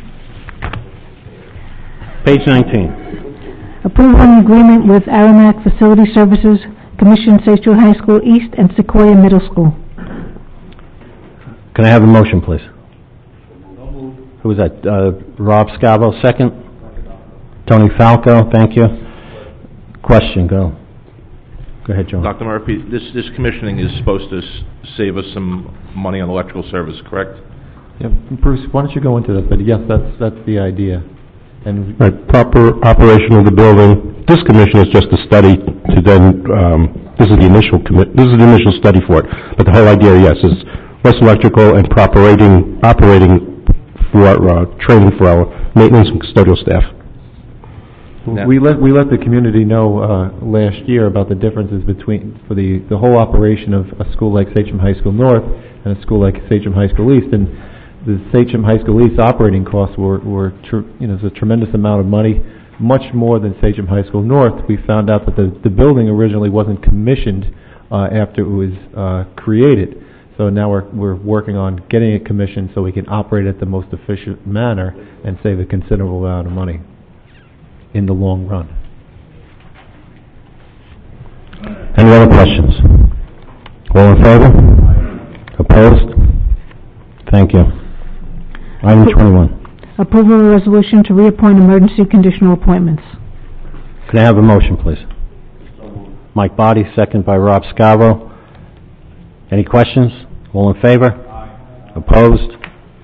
Page 19. Approval and agreement with Aramac Facility Services, Commission Sachem High School East and Sequoia Middle School. Can I have a motion, please? Who was that? Rob Scavo, second. Tony Falco, thank you. Question, go. Go ahead, John. Dr. Murphy, this commissioning is supposed to save us some money on electrical service, correct? Yeah, Bruce, why don't you go into that? But yes, that's the idea. And Right, proper operation of the building. This commission is just a study to then, this is the initial study for it. But the whole idea, yes, is less electrical and proper operating for training for our maintenance and custodial staff. we let the community know last year about the differences for the whole operation of a school like Sachem High School North and a school like Sachem High School East, and the Sachem High School East operating costs were a tremendous amount of money, much more than Sachem High School North. We found out that the building originally wasn't commissioned after it was created. So now we're working on getting it commissioned so we can operate it the most efficient manner and save a considerable amount of money in the long run. Any other questions? All in favor? Opposed? Thank you. Item 21. Approval of a resolution to reappoint emergency conditional appointments. Can I have a motion, please? Mike Body, second by Rob Scavo. Any questions? All in favor? Opposed?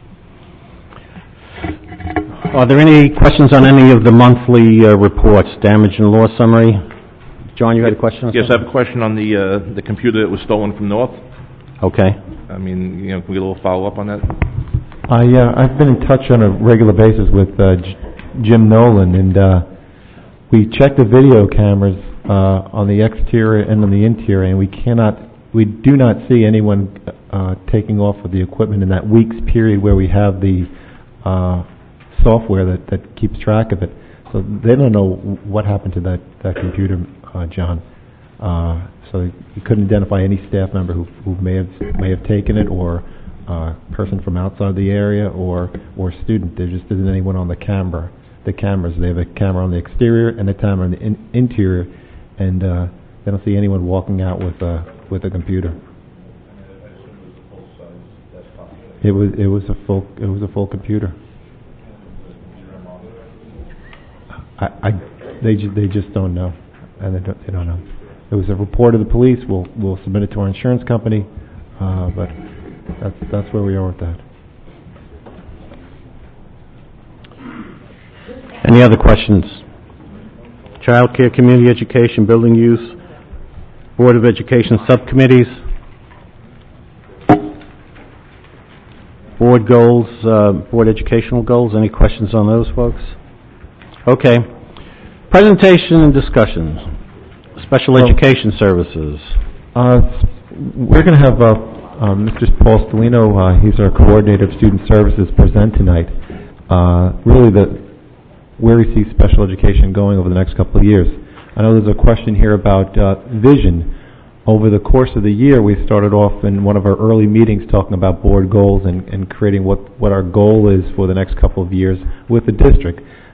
Are there any questions on any of the monthly reports, damage and loss summary? John, you had a question? Yes, I have a question on the computer that was stolen from North. Okay. I mean, can we get a little follow-up on that? I've been in touch on a regular basis with Jim Nolan, and we checked the video cameras on the exterior and on the interior, and we do not see anyone taking off of the equipment in that week's period where we have the software that keeps track of it. So they don't know what happened to that computer, John. So you couldn't identify any staff member who may have taken it, or person from outside the area, or student. There just isn't anyone on the cameras. They have a camera on the exterior and a camera on the interior, and they don't see anyone walking out with a computer. It was a full computer. They just don't know, and they don't know. It was a report of the police. We'll submit it to our insurance company, but that's where we are with that. Any other questions? Child care, community education, building use, Board of Education subcommittees, board goals, board educational goals. Any questions on those, folks? Okay. Presentation and discussion. Special education services. We're going to have Mr. Paul Stellino, he's our coordinator of student services, present tonight. Really where he sees special education going over the next couple of years. I know there's a question here about vision. Over the course of the year, we started off in one of our early meetings talking about board goals and creating what our goal is for the next couple of years with the district.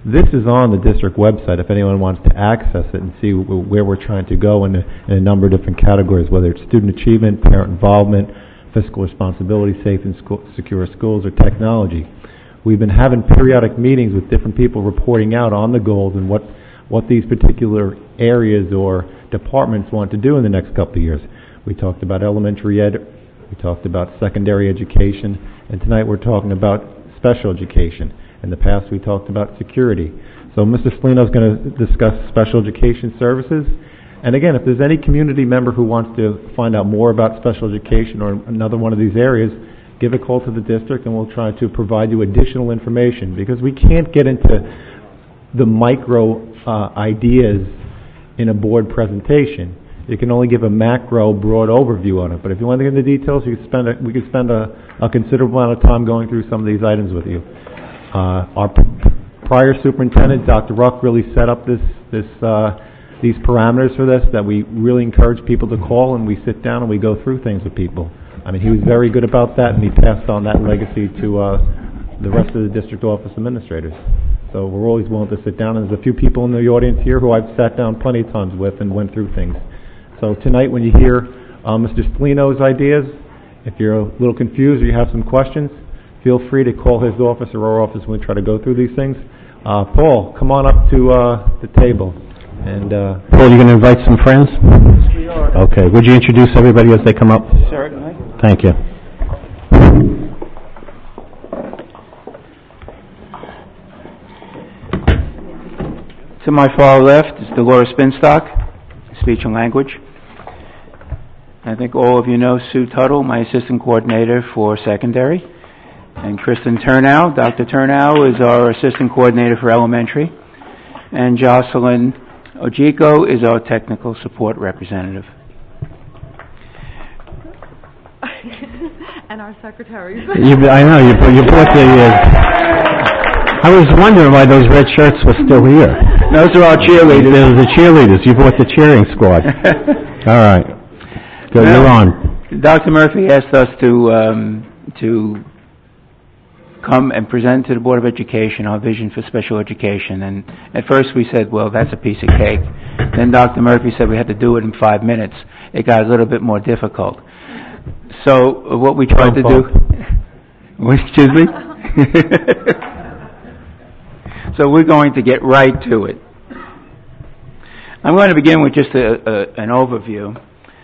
This is on the district website if anyone wants to access it and see where we're trying to go in a number of different categories, whether it's student achievement, parent involvement, fiscal responsibility, safe and secure schools, or technology. We've been having periodic meetings with different people reporting out on the goals and what these particular areas or departments want to do in the next couple of years. We talked about elementary ed, we talked about secondary education, and tonight we're talking about special education. In the past we talked about security. So Mr. Salino is going to discuss special education services. And again, if there's any community member who wants to find out more about special education or another one of these areas, give a call to the district and we'll try to provide you additional information, because we can't get into the micro ideas in a board presentation. You can only give a macro, broad overview on it. But if you want to get into details, we could spend a considerable amount of time going through some of these items with you. Our prior superintendent, Dr. Ruck, really set up these parameters for this, that we really encourage people to call and we sit down and we go through things with people. I mean, he was very good about that, and he passed on that legacy to the rest of the district office administrators. So we're always willing to sit down, and there's a few people in the audience here who I've sat down plenty of times with and went through things. So tonight when you hear Mr. Salino's ideas, if you're a little confused or you have some questions, feel free to call his office or our office when we try to go through these things. Paul, come on up to the table. And Paul, you going to invite some friends? Yes, we are. Okay. Would you introduce everybody as they come up? Certainly. Thank you. To my far left is Dolores Binstock, speech and language. I think all of you know Sue Tuttle, my assistant coordinator for secondary. And Kristen Turnow, Dr. Turnow, is our assistant coordinator for elementary. And Jocelyn Ojiko is our technical support representative. And our secretaries. I know, you brought I was wondering why those red shirts were still here. Those are our cheerleaders. Those are the cheerleaders. You brought the cheering squad. All right. Good, you're on. Dr. Murphy asked us to come and present to the Board of Education our vision for special education. And at first we said, well, that's a piece of cake. Then Dr. Murphy said we had to do it in 5 minutes. It got a little bit more difficult. So what we tried to do... Excuse me? So we're going to get right to it. I'm going to begin with just an overview.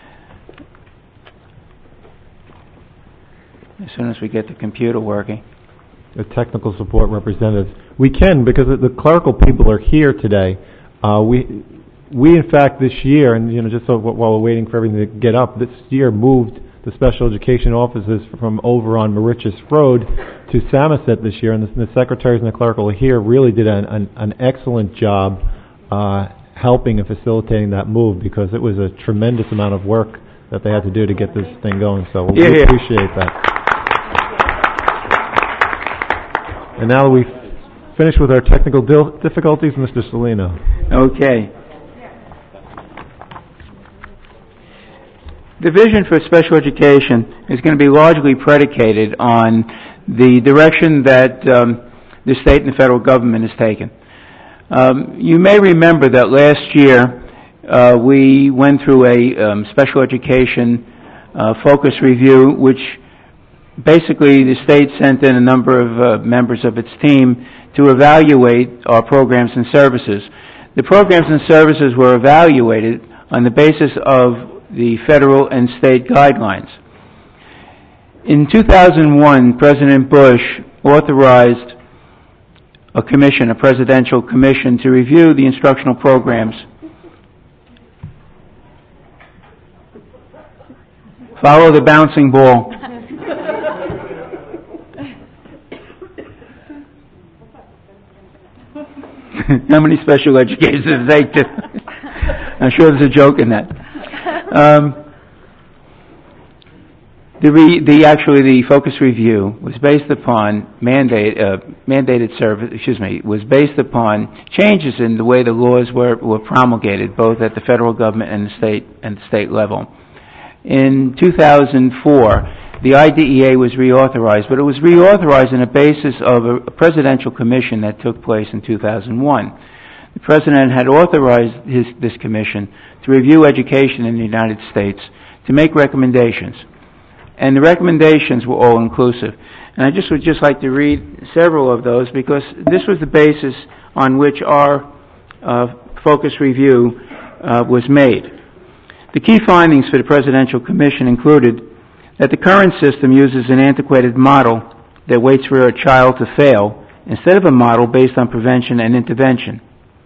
As soon as we get the computer working. The technical support representatives. We can, because the clerical people are here today. We in fact this year, and just so while we're waiting for everything to get up, this year moved the special education offices from over on Mauritius Road to Samoset this year, and the secretaries and the clerical here really did an excellent job helping and facilitating that move, because it was a tremendous amount of work that they had to do to get this thing going. So we appreciate that. And now that we've finished with our technical difficulties, Mr. Salino. Okay. The vision for special education is going to be largely predicated on the direction that the state and the federal government has taken. You may remember that last year we went through a special education focus review, which basically the state sent in a number of members of its team to evaluate our programs and services. The programs and services were evaluated on the basis of the federal and state guidelines. In 2001, President Bush authorized a commission, a presidential commission, to review the instructional programs. Follow the bouncing ball. How many special educators does it take to... I'm sure there's a joke in that. The focus review was based upon was based upon changes in the way the laws were promulgated, both at the federal government and the state level. In 2004, the IDEA was reauthorized, but it was reauthorized on the basis of a presidential commission that took place in 2001. The President had authorized this commission to review education in the United States, to make recommendations. And the recommendations were all-inclusive. And I would just like to read several of those, because this was the basis on which our focus review was made. The key findings for the Presidential Commission included that the current system uses an antiquated model that waits for a child to fail, instead of a model based on prevention and intervention.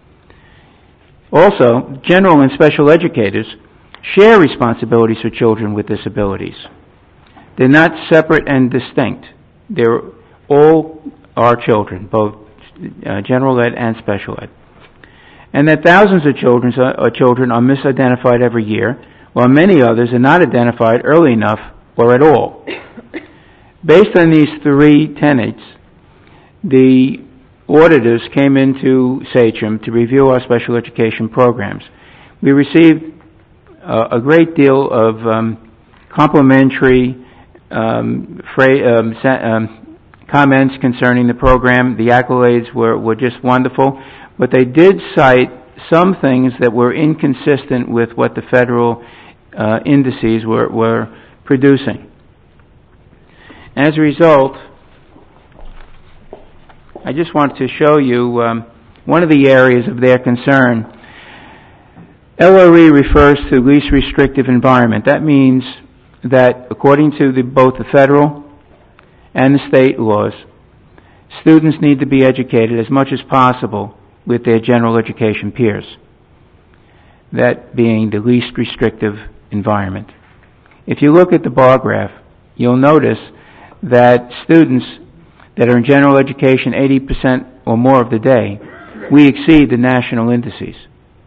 Also, general and special educators share responsibilities for children with disabilities. They're not separate and distinct. They're all our children, both general ed and special ed. And that thousands of children are misidentified every year, while many others are not identified early enough or at all. Based on these three tenets, the auditors came into Sachem to review our special education programs. We received a great deal of complimentary comments concerning the program. The accolades were just wonderful, but they did cite some things that were inconsistent with what the federal indices were producing. As a result, I just want to show you one of the areas of their concern. LRE refers to least restrictive environment. That means that according to both the federal and the state laws, students need to be educated as much as possible with their general education peers. That being the least restrictive environment. If you look at the bar graph, you'll notice that students that are in general education 80% or more of the day, we exceed the national indices.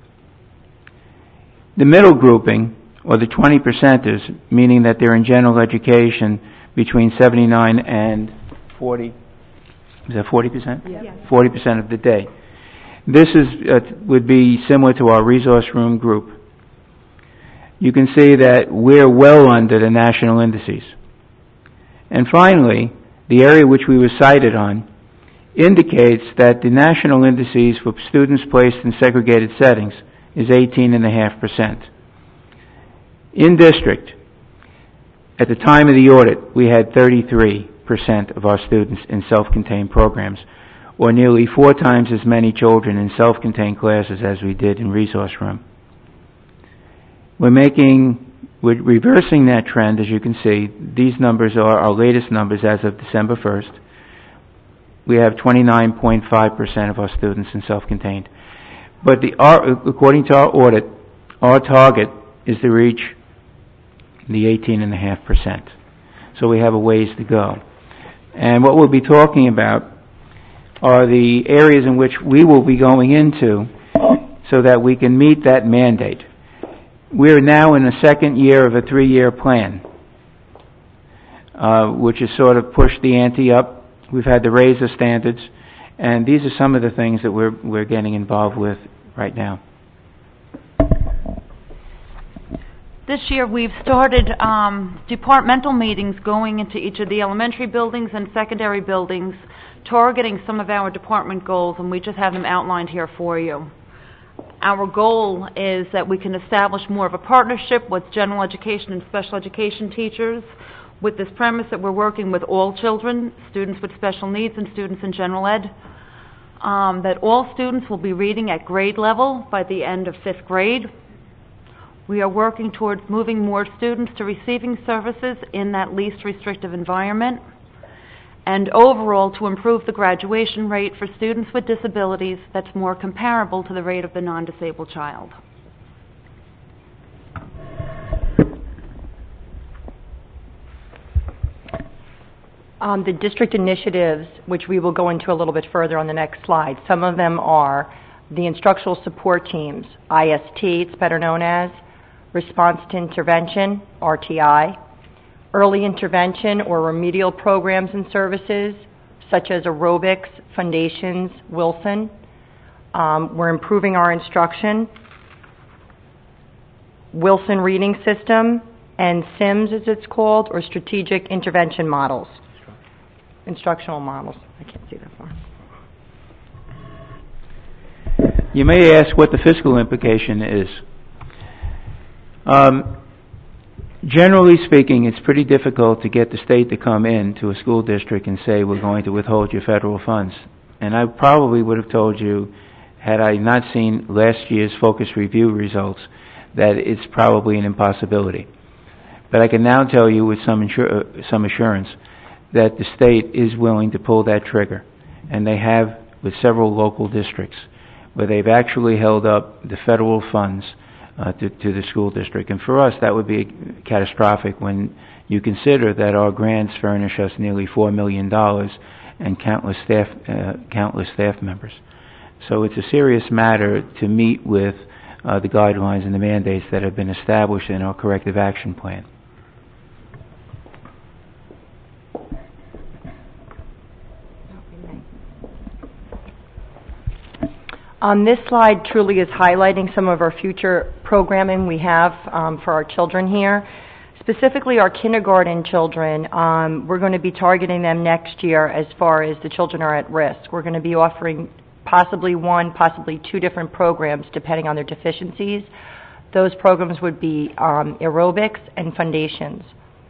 The middle grouping, or the 20%ers, meaning that they're in general education between 79 and 40, is that 40%? Yeah. 40% of the day. This would be similar to our resource room group. You can see that we're well under the national indices. And finally, the area which we were cited on indicates that the national indices for students placed in segregated settings is 18.5%. In district, at the time of the audit, we had 33% of our students in self-contained programs, or nearly 4 times as many children in self-contained classes as we did in resource room. We're reversing that trend, as you can see. These numbers are our latest numbers as of December 1st. We have 29.5% of our students in self-contained. But according to our audit, our target is to reach the 18.5%. So we have a ways to go. And what we'll be talking about are the areas in which we will be going into so that we can meet that mandate. We're now in the second year of a 3-year plan, which has sort of pushed the ante up. We've had to raise the standards, and these are some of the things that we're getting involved with right now. This year we've started departmental meetings going into each of the elementary buildings and secondary buildings, targeting some of our department goals, and we just have them outlined here for you. Our goal is that we can establish more of a partnership with general education and special education teachers, with this premise that we're working with all children, students with special needs and students in general ed, that all students will be reading at grade level by the end of 5th grade. We are working towards moving more students to receiving services in that least restrictive environment, and overall to improve the graduation rate for students with disabilities that's more comparable to the rate of the non-disabled child. The district initiatives, which we will go into a little bit further on the next slide, some of them are the instructional support teams, IST, it's better known as, response to intervention, RTI, early intervention or remedial programs and services, such as aerobics, foundations, Wilson. We're improving our instruction, Wilson reading system, and SIMS, as it's called, or Strategic Intervention Models. Instructional models. I can't see that far. You may ask what the fiscal implication is. Generally speaking, it's pretty difficult to get the state to come in to a school district and say, we're going to withhold your federal funds. And I probably would have told you, had I not seen last year's focus review results, that it's probably an impossibility. But I can now tell you with some assurance that the state is willing to pull that trigger. And they have with several local districts, where they've actually held up the federal funds to the school district. And for us, that would be catastrophic when you consider that our grants furnish us nearly $4 million and countless staff members. So it's a serious matter to meet with the guidelines and the mandates that have been established in our corrective action plan. This slide truly is highlighting some of our future programming we have for our children here. Specifically our kindergarten children, we're going to be targeting them next year as far as the children are at risk. We're going to be offering possibly one, possibly two different programs depending on their deficiencies. Those programs would be aerobics and foundations.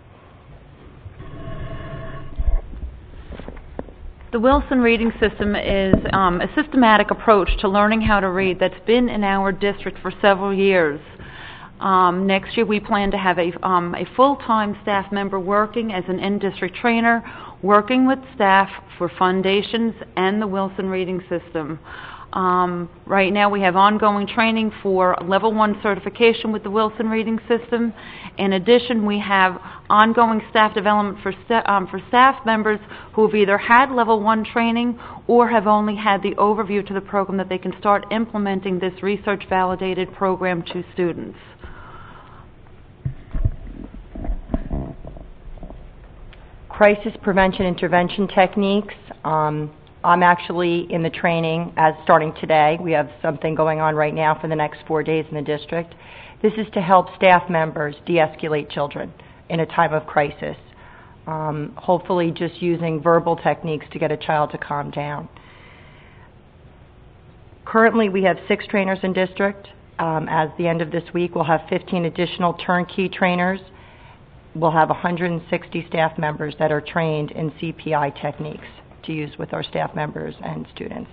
The Wilson Reading System is a systematic approach to learning how to read that's been in our district for several years. Next year we plan to have a full-time staff member working as an in-district trainer, working with staff for foundations and the Wilson Reading System. Right now we have ongoing training for Level 1 certification with the Wilson Reading System. In addition, we have ongoing staff development for staff members who have either had Level 1 training or have only had the overview to the program that they can start implementing this research-validated program to students. Crisis prevention intervention techniques. I'm actually in the training as starting today. We have something going on right now for the next 4 days in the district. This is to help staff members de-escalate children in a time of crisis. Hopefully just using verbal techniques to get a child to calm down. Currently we have 6 trainers in district. As the end of this week we'll have 15 additional turnkey trainers. We'll have 160 staff members that are trained in CPI techniques to use with our staff members and students.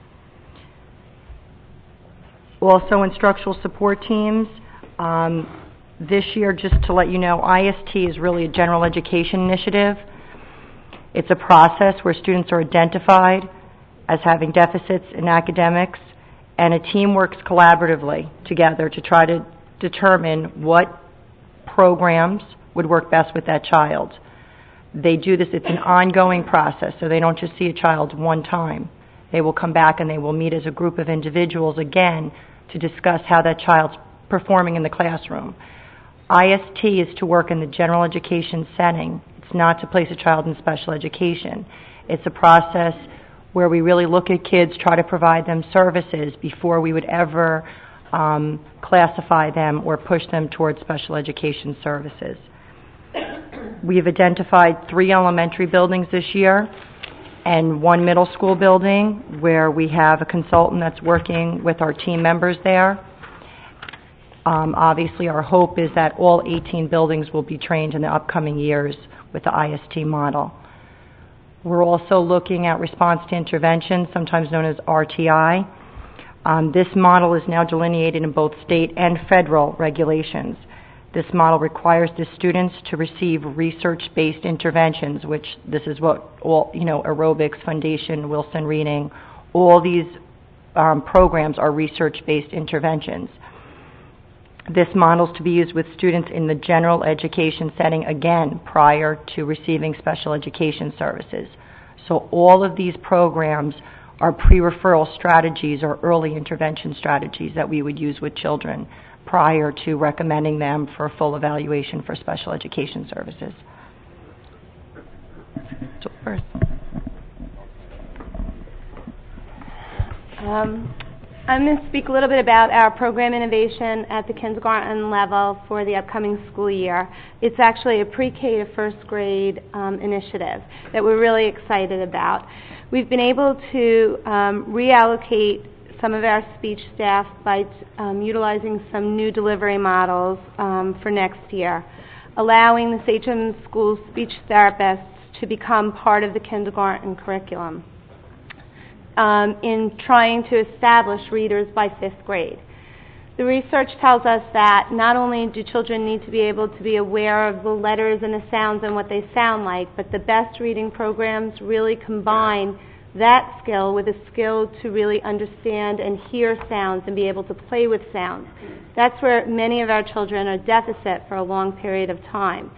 Also instructional support teams. This year, just to let you know, IST is really a general education initiative. It's a process where students are identified as having deficits in academics, and a team works collaboratively together to try to determine what programs would work best with that child. They do this, it's an ongoing process, so they don't just see a child one time. They will come back and they will meet as a group of individuals again to discuss how that child's performing in the classroom. IST is to work in the general education setting. It's not to place a child in special education. It's a process where we really look at kids, try to provide them services before we would ever classify them or push them towards special education services. We've identified 3 elementary buildings this year and 1 middle school building where we have a consultant that's working with our team members there. Obviously, our hope is that all 18 buildings will be trained in the upcoming years with the IST model. We're also looking at response to intervention, sometimes known as RTI. This model is now delineated in both state and federal regulations. This model requires the students to receive research-based interventions, which this is what all, aerobics, foundation, Wilson Reading, all these programs are research-based interventions. This model is to be used with students in the general education setting, again, prior to receiving special education services. So all of these programs are pre-referral strategies or early intervention strategies that we would use with children prior to recommending them for full evaluation for special education services. So first. I'm going to speak a little bit about our program innovation at the kindergarten level for the upcoming school year. It's actually a pre-K to first grade initiative that we're really excited about. We've been able to reallocate some of our speech staff by utilizing some new delivery models for next year, allowing the Sachem School speech therapists to become part of the kindergarten curriculum in trying to establish readers by 5th grade. The research tells us that not only do children need to be able to be aware of the letters and the sounds and what they sound like, but the best reading programs really combine that skill with a skill to really understand and hear sounds and be able to play with sounds. That's where many of our children are deficit for a long period of time.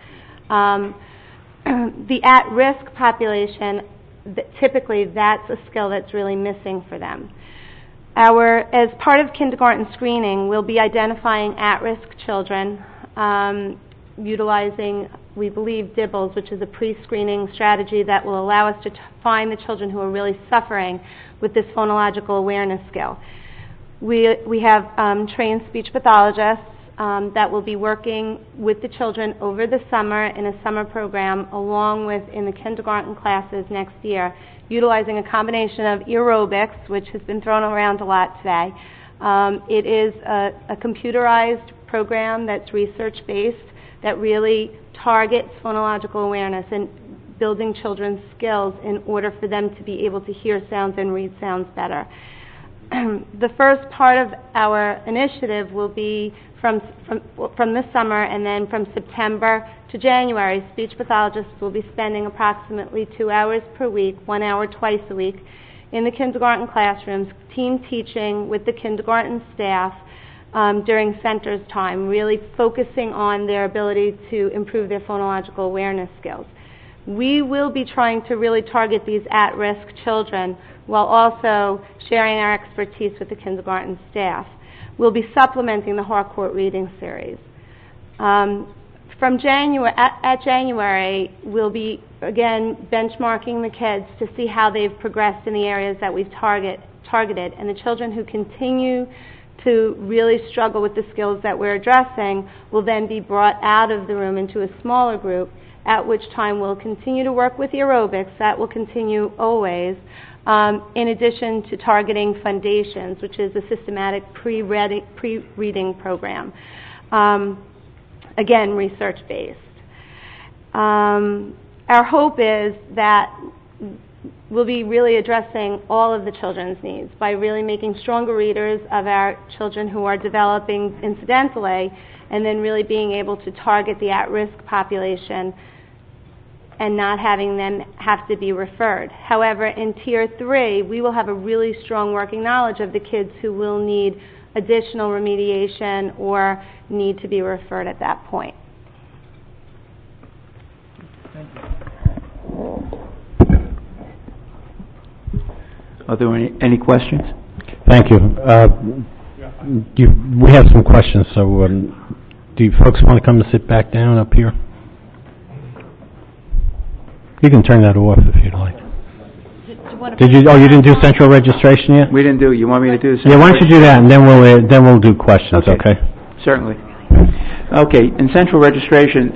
The at-risk population, typically that's a skill that's really missing for them. As part of kindergarten screening, we'll be identifying at-risk children, utilizing, we believe, DIBELS, which is a pre-screening strategy that will allow us to find the children who are really suffering with this phonological awareness skill. We have trained speech pathologists that will be working with the children over the summer in a summer program, along with in the kindergarten classes next year, utilizing a combination of aerobics, which has been thrown around a lot today. It is a computerized program that's research-based that really targets phonological awareness and building children's skills in order for them to be able to hear sounds and read sounds better. The first part of our initiative will be from this summer, and then from September to January, speech pathologists will be spending approximately 2 hours per week, 1 hour twice a week, in the kindergarten classrooms, team teaching with the kindergarten staff during centers time, really focusing on their ability to improve their phonological awareness skills. We will be trying to really target these at-risk children while also sharing our expertise with the kindergarten staff. We'll be supplementing the Harcourt reading series. From January, we'll be, again, benchmarking the kids to see how they've progressed in the areas that we've targeted, and the children who continue to really struggle with the skills that we're addressing will then be brought out of the room into a smaller group, at which time we'll continue to work with aerobics. That will continue always, in addition to targeting Foundations, which is a systematic pre-reading program. Again, research-based. Our hope is that we'll be really addressing all of the children's needs by really making stronger readers of our children who are developing incidentally, and then really being able to target the at-risk population and not having them have to be referred. However, in Tier 3, we will have a really strong working knowledge of the kids who will need additional remediation or need to be referred at that point. Are there any questions? Thank you. We have some questions, so do you folks want to come and sit back down up here? You can turn that off if you'd like. You didn't do central registration yet? We didn't do it. You want me to do this? Yeah, why don't you do that, and then we'll do questions, okay? Certainly. Okay, in central registration,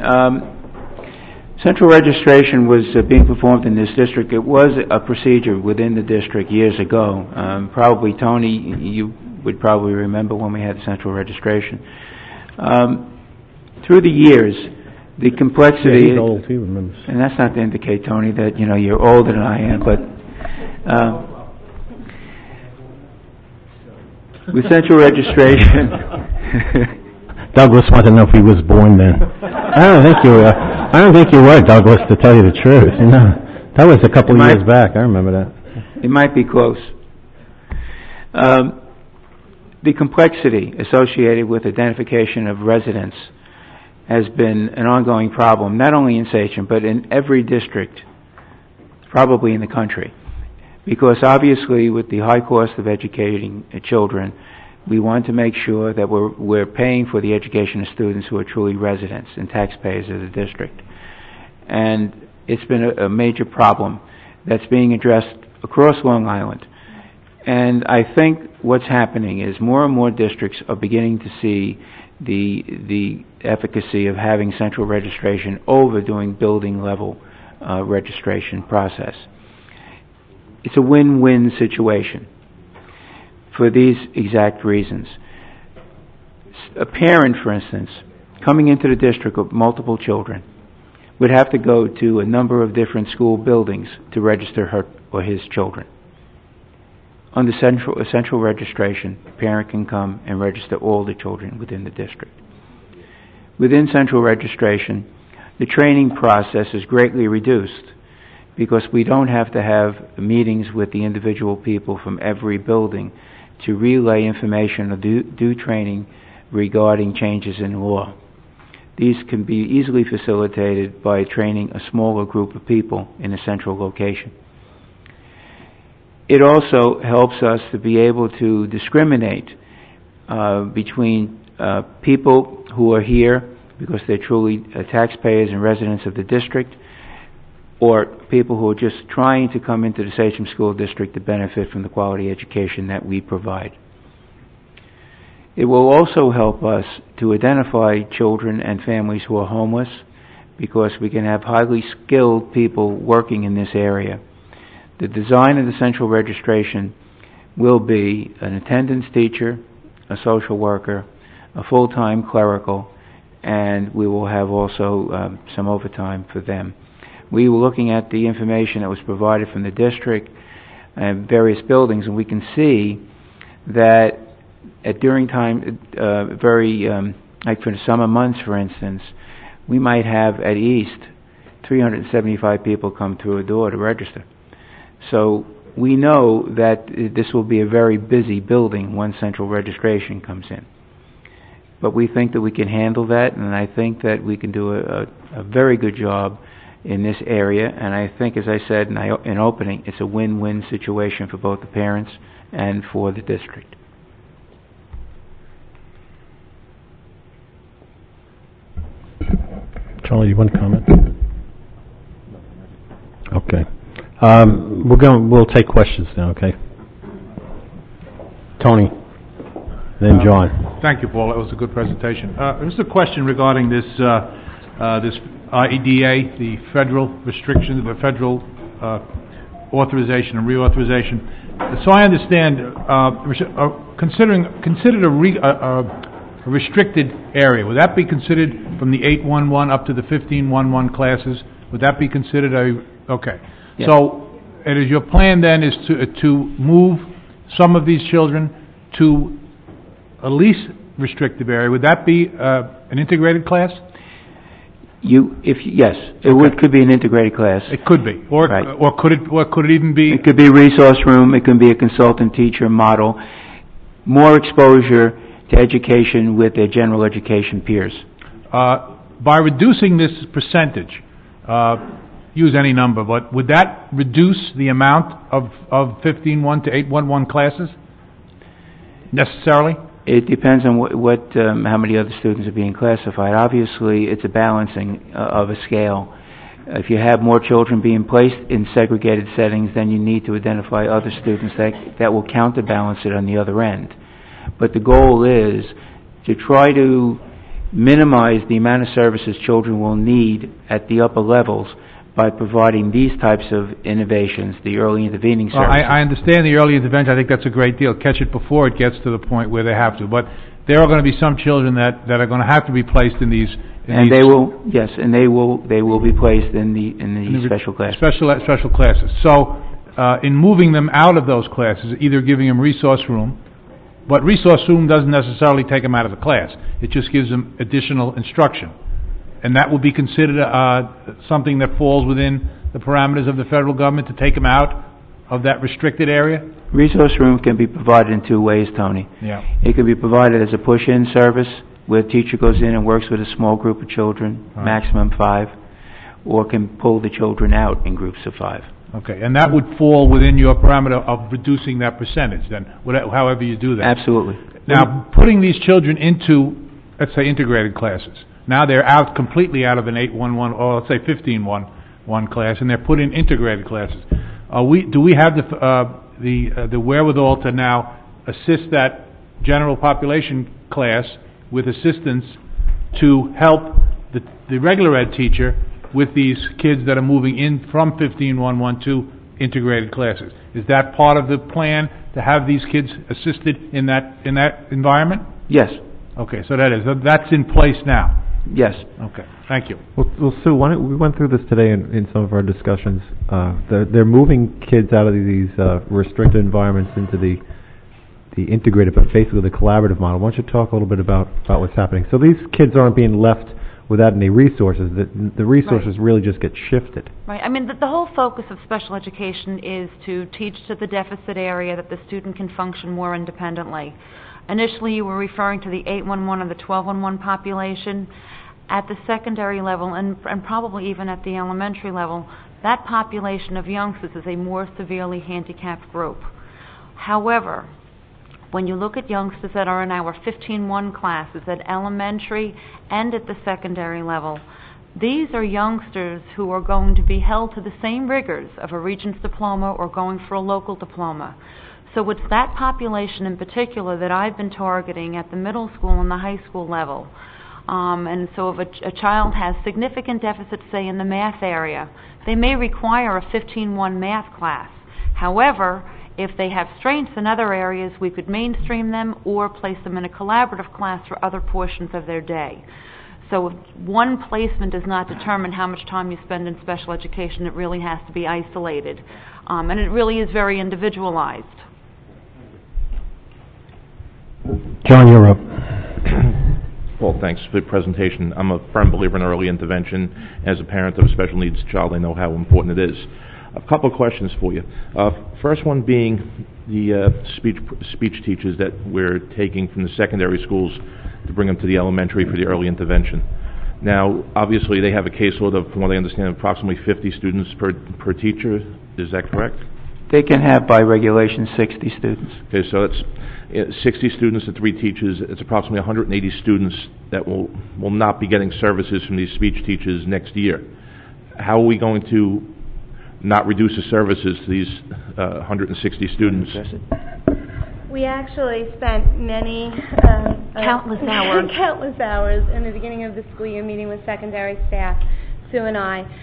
was being performed in this district. It was a procedure within the district years ago. Probably, Tony, you would probably remember when we had central registration. Through the years, the complexity... Yeah, he's old, he remembers. And that's not to indicate, Tony, that you're older than I am, but with central registration... Douglas wanted to know if he was born then. I don't think you were, Douglas, to tell you the truth. That was a couple of years back. I remember that. It might be close. The complexity associated with identification of residents has been an ongoing problem, not only in Sachem, but in every district, probably in the country. Because obviously, with the high cost of educating children, we want to make sure that we're paying for the education of students who are truly residents and taxpayers of the district. And it's been a major problem that's being addressed across Long Island. And I think what's happening is more and more districts are beginning to see the efficacy of having central registration over doing building level registration process. It's a win-win situation for these exact reasons. A parent, for instance, coming into the district with multiple children would have to go to a number of different school buildings to register her or his children. Under central registration, a parent can come and register all the children within the district. Within central registration, the training process is greatly reduced because we don't have to have meetings with the individual people from every building to relay information or do training regarding changes in law. These can be easily facilitated by training a smaller group of people in a central location. It also helps us to be able to discriminate between people who are here because they're truly taxpayers and residents of the district, or people who are just trying to come into the Sachem School District to benefit from the quality education that we provide. It will also help us to identify children and families who are homeless, because we can have highly skilled people working in this area. The design of the central registration will be an attendance teacher, a social worker, a full-time clerical, and we will have also some overtime for them. We were looking at the information that was provided from the district and various buildings, and we can see that during time, like for the summer months, for instance, we might have at least 375 people come through a door to register. So we know that this will be a very busy building once central registration comes in. But we think that we can handle that, and I think that we can do a very good job in this area. And I think, as I said in opening, it's a win-win situation for both the parents and for the district. Charlie, you want to comment? Okay. We'll take questions now, okay? Tony, then John. Thank you, Paul. That was a good presentation. Just a question regarding this IEDA, the federal restriction, the federal authorization and reauthorization. So I understand, considered a restricted area, would that be considered from the 811 up to the 1511 classes? Would that be considered okay? Yes. So, it is your plan then is to move some of these children to a least restrictive area. Would that be an integrated class? Yes, could be an integrated class. It could be, or could it even be? It could be a resource room. It can be a consultant teacher model. More exposure to education with their general education peers. By reducing this percentage, use any number, but would that reduce the amount of 15-1 to 811 classes necessarily? It depends on how many other students are being classified. Obviously, it's a balancing of a scale. If you have more children being placed in segregated settings, then you need to identify other students that will counterbalance it on the other end. But the goal is to try to minimize the amount of services children will need at the upper levels by providing these types of innovations, the early intervening services. I understand the early intervention. I think that's a great deal. Catch it before it gets to the point where they have to. But there are going to be some children that are going to have to be placed in these. They will be placed in the special classes. Special classes. So, in moving them out of those classes, either giving them resource room, but resource room doesn't necessarily take them out of the class. It just gives them additional instruction. And that will be considered something that falls within the parameters of the federal government to take them out of that restricted area? Resource room can be provided in two ways, Tony. Yeah. It can be provided as a push-in service where a teacher goes in and works with a small group of children, maximum 5, or can pull the children out in groups of 5. Okay, and that would fall within your parameter of reducing that percentage then, however you do that. Absolutely. Now, putting these children into, let's say, integrated classes. Now they're completely out of an 811, or let's say 15-1 class, and they're put in integrated classes. Do we have the wherewithal to now assist that general population class with assistance to help the regular ed teacher with these kids that are moving in from 1511 to integrated classes. Is that part of the plan, to have these kids assisted in that environment? Yes. Okay, so that's in place now? Yes. Okay, thank you. Well, Sue, we went through this today in some of our discussions. They're moving kids out of these restricted environments into the integrated, but basically the collaborative model. Why don't you talk a little bit about what's happening? So these kids aren't being left without any resources. The resources really just get shifted. Right. I mean, the whole focus of special education is to teach to the deficit area that the student can function more independently. Initially, you were referring to the 811 and the 1211 population. At the secondary level, and probably even at the elementary level, that population of youngsters is a more severely handicapped group. However, when you look at youngsters that are in our 15-1 classes at elementary and at the secondary level, these are youngsters who are going to be held to the same rigors of a Regents diploma or going for a local diploma. So it's that population in particular that I've been targeting at the middle school and the high school level. And so if a child has significant deficits, say in the math area, they may require a 15-1 math class. However, if they have strengths in other areas, we could mainstream them or place them in a collaborative class for other portions of their day. So one placement does not determine how much time you spend in special education. It really has to be isolated. And it really is very individualized. John, you're up. Well, thanks for the presentation. I'm a firm believer in early intervention. As a parent of a special needs child, I know how important it is. A couple of questions for you. First one being the speech teachers that we're taking from the secondary schools to bring them to the elementary for the early intervention. Now, obviously, they have a caseload of, from what I understand, approximately 50 students per teacher. Is that correct? They can have, by regulation, 60 students. Okay, so that's 60 students and 3 teachers. It's approximately 180 students that will not be getting services from these speech teachers next year. How are we going to not reduce the services to these 160 students? We actually spent many countless hours countless hours in the beginning of the school year meeting with secondary staff, Sue and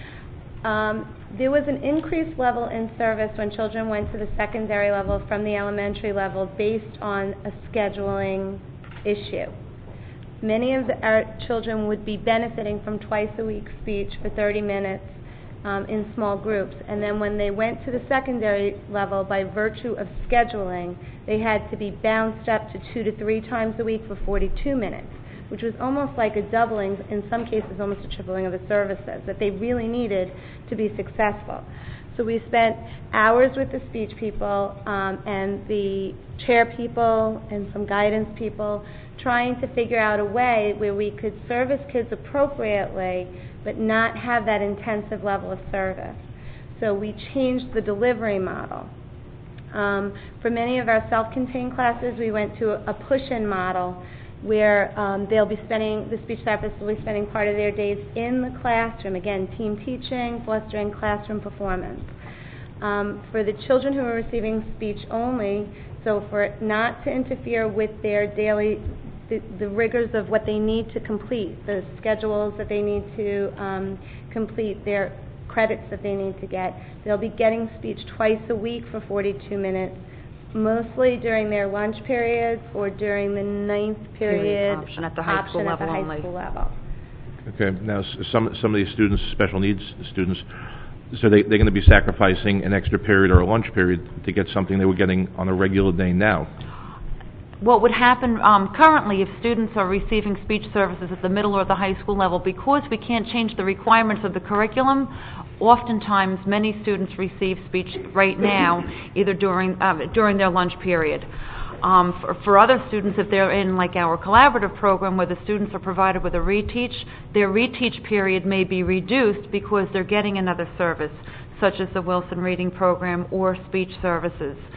I. There was an increased level in service when children went to the secondary level from the elementary level based on a scheduling issue. Many of our children would be benefiting from twice-a-week speech for 30 minutes in small groups, and then when they went to the secondary level, by virtue of scheduling, they had to be bounced up to 2 to 3 times a week for 42 minutes, which was almost like a doubling, in some cases almost a tripling of the services that they really needed to be successful. So we spent hours with the speech people and the chair people and some guidance people trying to figure out a way where we could service kids appropriately but not have that intensive level of service. So we changed the delivery model. For many of our self-contained classes, we went to a push-in model where the speech therapists will be spending part of their days in the classroom, again, team teaching, fostering classroom performance. For the children who are receiving speech only, so for it not to interfere with their daily, the rigors of what they need to complete, the schedules that they need to complete, their credits that they need to get, they'll be getting speech twice a week for 42 minutes, mostly during their lunch periods or during the 9th period option at the high school level only. Okay, now some of these students, special needs students, so they're going to be sacrificing an extra period or a lunch period to get something they were getting on a regular day now. What would happen currently if students are receiving speech services at the middle or the high school level, because we can't change the requirements of the curriculum, oftentimes many students receive speech right now, either during their lunch period. For other students, if they're in like our collaborative program where the students are provided with a reteach, their reteach period may be reduced because they're getting another service, such as the Wilson Reading Program or speech services.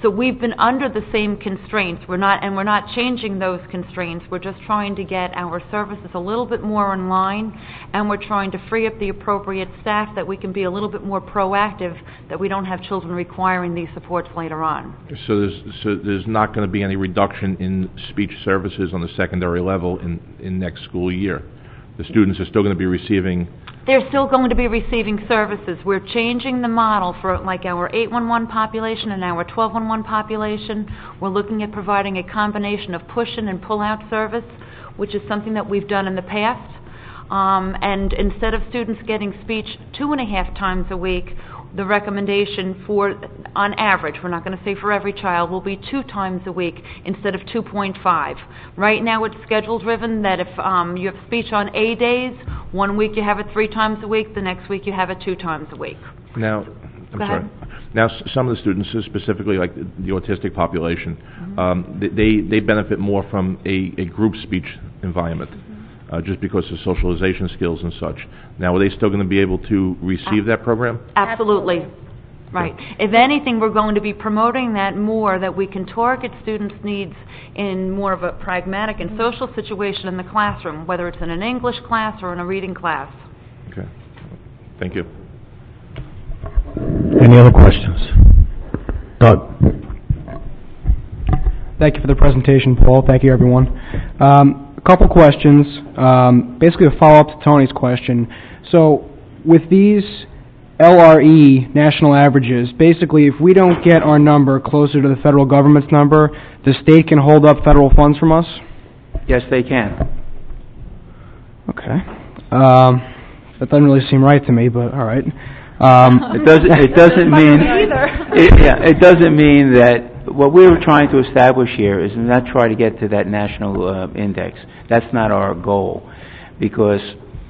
So we've been under the same constraints. We're not changing those constraints. We're just trying to get our services a little bit more in line, and we're trying to free up the appropriate staff that we can be a little bit more proactive, that we don't have children requiring these supports later on. So there's not going to be any reduction in speech services on the secondary level in next school year. The students are still going to be receiving... They're still going to be receiving services. We're changing the model for like our 811 population and our 1211 population. We're looking at providing a combination of push-in and pull-out service, which is something that we've done in the past. And instead of students getting speech 2.5 times a week, the recommendation for, on average, we're not going to say for every child, will be 2 times a week instead of 2.5. Right now it's schedule driven that if you have speech on A days, 1 week you have it 3 times a week, the next week you have it 2 times a week. Now, I'm sorry. Now, some of the students, specifically like the autistic population, they benefit more from a group speech environment. Just because of socialization skills and such. Now, are they still going to be able to receive that program? Absolutely. Right. If anything, we're going to be promoting that more, that we can target students' needs in more of a pragmatic and social situation in the classroom, whether it's in an English class or in a reading class. Okay. Thank you. Any other questions? Doug? Thank you for the presentation, Paul. Thank you, everyone. Couple questions, basically a follow-up to Tony's question. So with these LRE national averages, basically if we don't get our number closer to the federal government's number, the state can hold up federal funds from us? Yes, they can. Okay. That doesn't really seem right to me, but all right. It doesn't mean it doesn't mean that what we were trying to establish here is not try to get to that national index. That's not our goal, because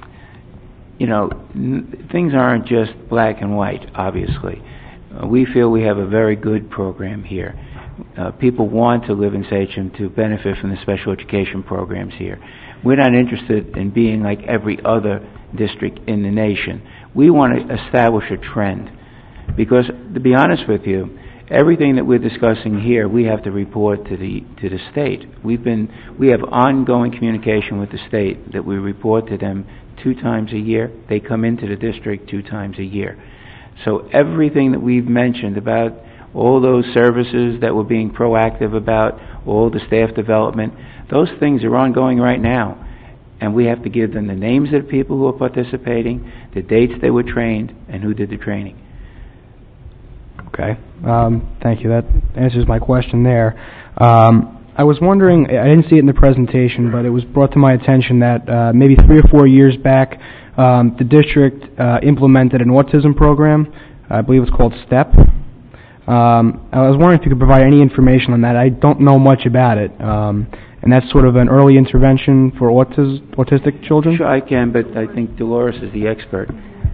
things aren't just black and white. Obviously, we feel we have a very good program here. People want to live in Sachem to benefit from the special education programs here. We're not interested in being like every other district in the nation. We want to establish a trend, because to be honest with you, everything that we're discussing here, we have to report to the state. We have ongoing communication with the state that we report to them 2 times a year. They come into the district 2 times a year. So everything that we've mentioned about all those services that we're being proactive about, all the staff development, those things are ongoing right now. And we have to give them the names of the people who are participating, the dates they were trained, and who did the training. Okay. Thank you. That answers my question there. I was wondering, I didn't see it in the presentation, but it was brought to my attention that maybe 3 or 4 years back, the district implemented an autism program. I believe it's called STEP. I was wondering if you could provide any information on that. I don't know much about it. And that's sort of an early intervention for autistic children? Sure, I can, but I think Dolores is the expert.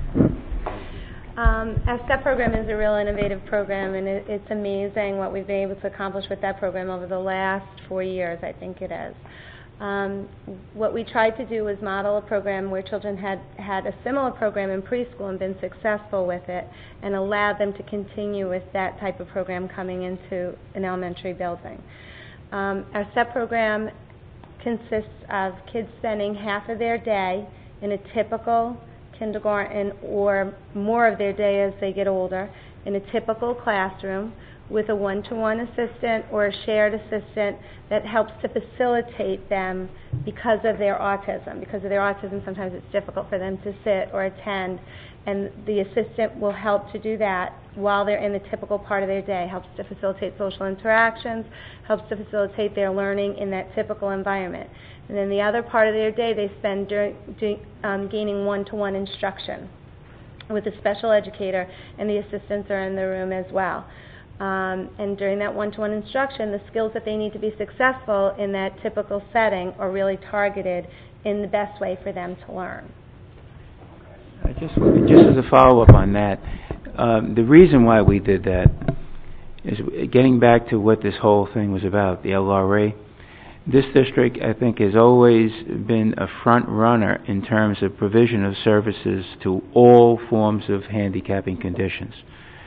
Our STEP program is a real innovative program, and it's amazing what we've been able to accomplish with that program over the last 4 years, I think it is. What we tried to do was model a program where children had a similar program in preschool and been successful with it, and allow them to continue with that type of program coming into an elementary building. Our STEP program consists of kids spending half of their day in a typical kindergarten, or more of their day as they get older, in a typical classroom with a one-to-one assistant or a shared assistant that helps to facilitate them because of their autism. Because of their autism, sometimes it's difficult for them to sit or attend, and the assistant will help to do that while they're in the typical part of their day, helps to facilitate social interactions, helps to facilitate their learning in that typical environment. And then the other part of their day they spend gaining one-to-one instruction with a special educator, and the assistants are in the room as well. And during that one-to-one instruction, the skills that they need to be successful in that typical setting are really targeted in the best way for them to learn. Just as a follow-up on that, the reason why we did that is getting back to what this whole thing was about, the LRA. This district, I think, has always been a front runner in terms of provision of services to all forms of handicapping conditions.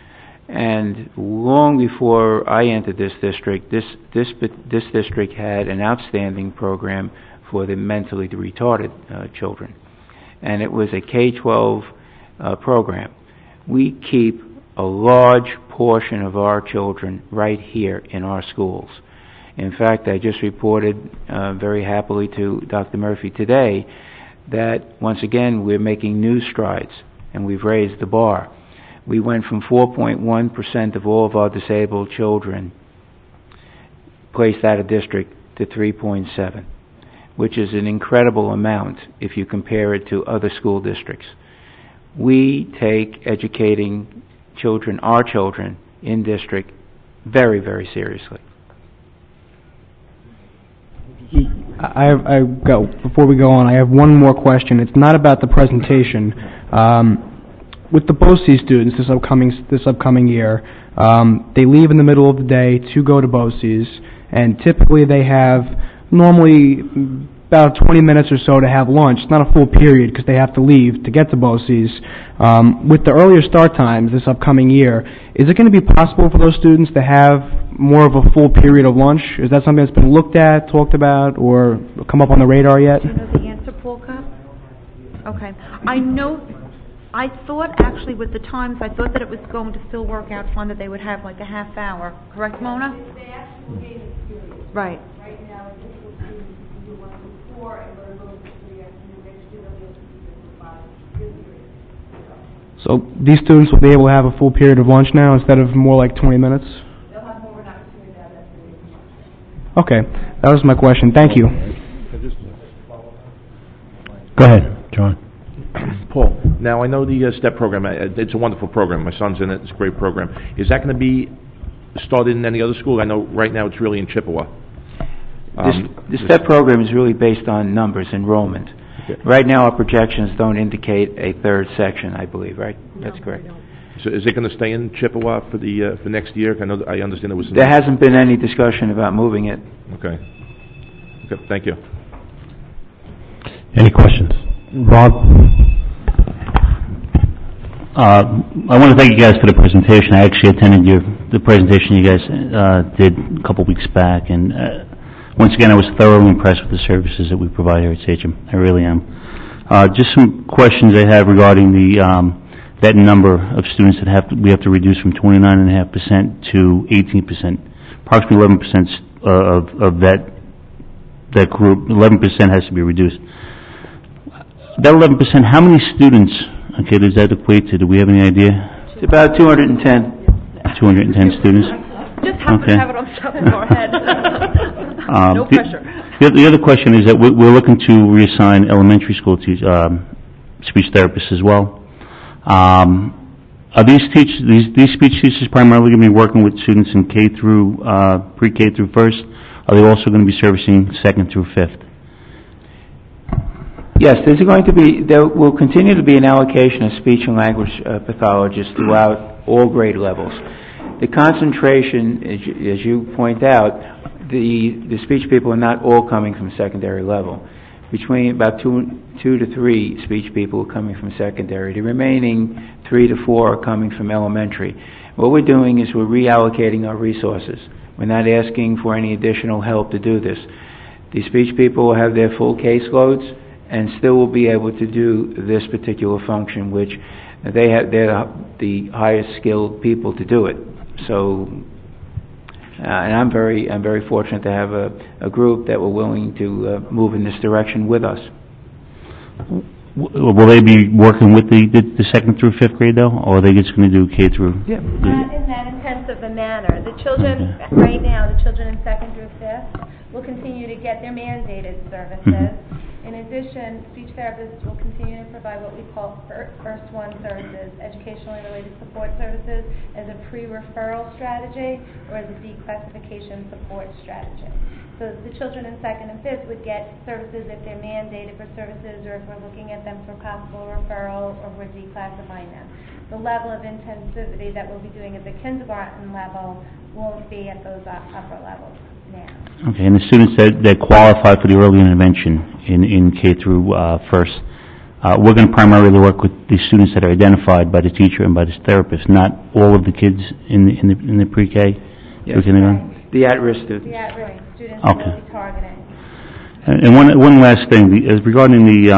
And long before I entered this district, this district had an outstanding program for the mentally retarded children. And it was a K-12 program. We keep a large portion of our children right here in our schools. In fact, I just reported very happily to Dr. Murphy today that, once again, we're making new strides, and we've raised the bar. We went from 4.1% of all of our disabled children placed out of district to 3.7%, which is an incredible amount if you compare it to other school districts. We take educating children, our children, in district very, very seriously. Before we go on, I have one more question. It's not about the presentation. With the BOCES students this upcoming year, they leave in the middle of the day to go to BOCES, and typically they have normally about 20 minutes or so to have lunch. It's not a full period because they have to leave to get to BOCES. With the earlier start times this upcoming year, is it going to be possible for those students to have more of a full period of lunch? Is that something that's been looked at, talked about, or come up on the radar yet? Do you know the answer, Paul Cup? Okay. I thought actually with the times, I thought that it was going to still work out fine that they would have like a half hour. Correct, Mona? They actually gave it period. Right. Right now, this will do 1 to 4, and we're going to do 3 afternoon. Next year, they'll be able to do 5 period. So these students will be able to have a full period of lunch now instead of more like 20 minutes? They'll have more of an opportunity to have that period of lunch. Okay. That was my question. Thank you. Go ahead, John. Paul, now I know the STEP program, it's a wonderful program. My son's in it, it's a great program. Is that going to be started in any other school? I know right now it's really in Chippewa. The STEP program is really based on numbers, enrollment. Okay. Right now our projections don't indicate a third section, I believe, right? That's correct. So is it going to stay in Chippewa for next year? I understand there was... There hasn't been any discussion about moving it. Okay. Thank you. Any questions? Rob? I want to thank you guys for the presentation. I actually attended the presentation you guys did a couple weeks back, and once again, I was thoroughly impressed with the services that we provide here at Sachem. I really am. Just some questions I have regarding that number of students that we have to reduce from 29.5% to 18%. Approximately 11% of that group, 11% has to be reduced. That 11%, how many students, does that equate to? Do we have any idea? It's about 210. 210 students? Just happen to have it on top of our head. No pressure. The other question is that we're looking to reassign elementary school speech therapists as well. Are these speech teachers primarily going to be working with students in pre-K through first? Are they also going to be servicing second through fifth? Yes, there will continue to be an allocation of speech and language pathologists throughout all grade levels. The concentration, as you point out, the speech people are not all coming from secondary level. Between about 2 to 3 speech people are coming from secondary. The remaining 3 to 4 are coming from elementary. What we're doing is we're reallocating our resources. We're not asking for any additional help to do this. The speech people will have their full caseloads and still will be able to do this particular function, which they're the highest skilled people to do it. So, and I'm very fortunate to have a group that were willing to move in this direction with us. Will they be working with the second through fifth grade though, or are they just going to do K through? Yeah. Not in that intensive a manner. The children, right now, the children in second through fifth will continue to get their mandated services. Mm-hmm. In addition, speech therapists will continue to provide what we call First One services, educationally related support services, as a pre-referral strategy or as a declassification support strategy. So the children in second and fifth would get services if they're mandated for services or if we're looking at them for possible referral or we're declassifying them. The level of intensivity that we'll be doing at the kindergarten level won't be at those upper levels now. Okay, and the students that qualify for the early intervention in K through first, We're going to primarily work with the students that are identified by the teacher and by the therapist, not all of the kids in the pre-K? Yes. The at-risk students. The at-risk students Okay. will be targeting. And one last thing, regarding The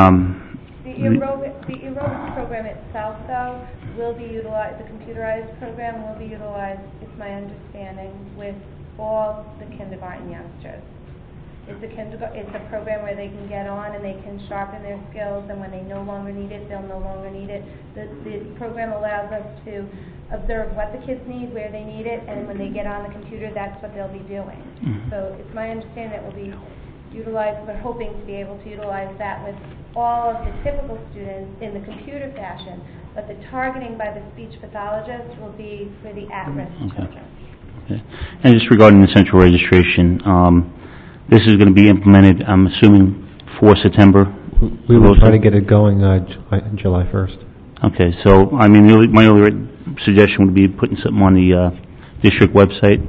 aerobics program itself, though, will be utilized, the computerized program will be utilized, it's my understanding, with all the kindergarten youngsters. It's a program where they can get on and they can sharpen their skills, and when they no longer need it, they'll no longer need it. The program allows us to observe what the kids need, where they need it, and when they get on the computer, that's what they'll be doing. Mm-hmm. So it's my understanding that will be utilized, we're hoping to be able to utilize that with all of the typical students in the computer fashion, but the targeting by the speech pathologist will be for the at-risk children. Okay. And just regarding the central registration, this is going to be implemented, I'm assuming, for September? We will try to get it going July 1st. Okay, so, I mean, my only suggestion would be putting something on the district website,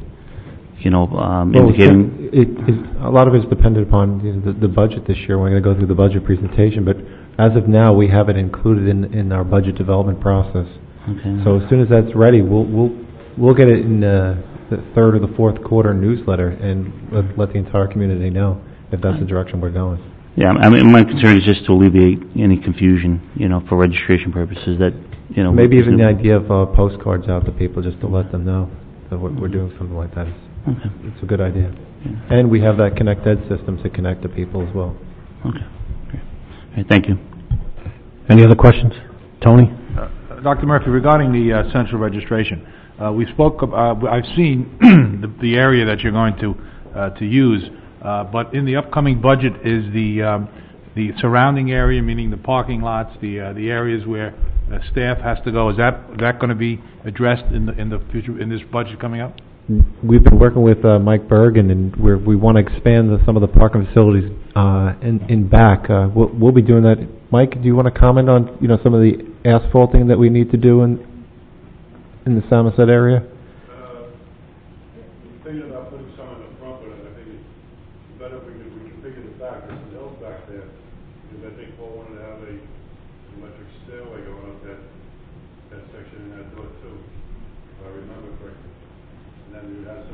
indicating... A lot of it is dependent upon the budget this year. We're going to go through the budget presentation, but as of now, we have it included in our budget development process. Okay. So as soon as that's ready, we'll get it in the third or the fourth quarter newsletter and let the entire community know if that's the direction we're going. Yeah, I mean, my concern is just to alleviate any confusion, for registration purposes that, Maybe even the idea of postcards out to people just to let them know that we're doing something like that. It's a good idea. Yeah. And we have that Connect Ed system to connect to people as well. Okay. All right, thank you. Any other questions? Tony? Dr. Murphy, regarding the central registration, we spoke. I've seen the area that you're going to use, but in the upcoming budget is the surrounding area, meaning the parking lots, the areas where staff has to go. Is that going to be addressed in the future in this budget coming up? We've been working with Mike Bergen, and we want to expand some of the parking facilities in back. We'll be doing that. Mike, do you want to comment on some of the asphalting that we need to do in the Samoset area? Thinking about putting some in the front, but I think it's better if we can figure the back. There's some hills back there, because I think Paul wanted to have an electric stairway going up that section in that door too, if I remember correctly. And then you would have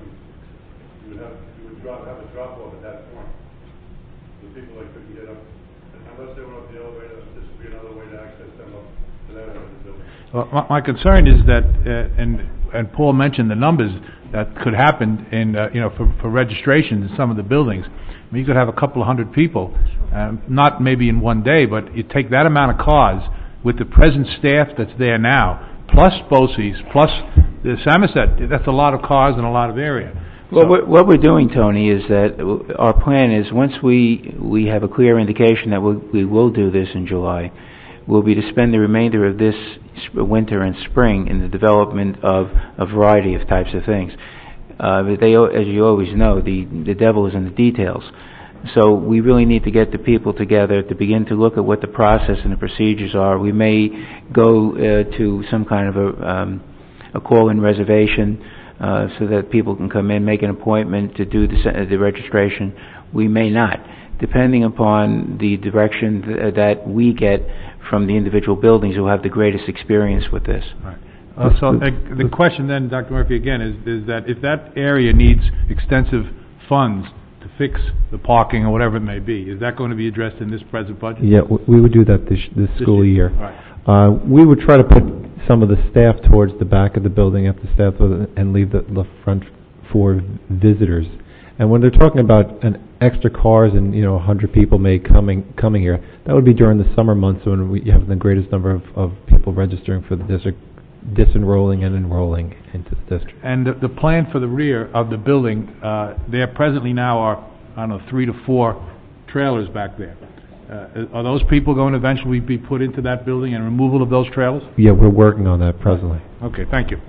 a drop off at that point. The people that couldn't get up, unless they went up the elevator, this would be another way to access them up to that end of the building. Well, my concern is that, and Paul mentioned the numbers that could happen in, for registration in some of the buildings. I mean, you could have a couple of hundred people, not maybe in one day, but you take that amount of cars with the present staff that's there now, plus BOCES, plus the Samoset. That's a lot of cars and a lot of area. Well, what we're doing, Tony, is that our plan is once we have a clear indication that we will do this in July, will be to spend the remainder of this winter and spring in the development of a variety of types of things. But as you always know, the devil is in the details. So we really need to get the people together to begin to look at what the process and the procedures are. We may go to some kind of a call-in reservation so that people can come in, make an appointment to do the registration. We may not, depending upon the direction that we get from the individual buildings who have the greatest experience with this. Right. So the question then, Dr. Murphy, again, is that if that area needs extensive funds to fix the parking or whatever it may be, is that going to be addressed in this present budget? Yeah, we would do that this school year. Right. We would try to put some of the staff towards the back of the building after staff and leave the front for visitors. And when they're talking about an extra cars and 100 people may coming here, that would be during the summer months when we have the greatest number of people registering for the district, disenrolling and enrolling into the district. And the plan for the rear of the building, there presently now are 3 to 4 trailers back there. Are those people going to eventually be put into that building and removal of those trailers? Yeah, we're working on that presently. Okay, thank you.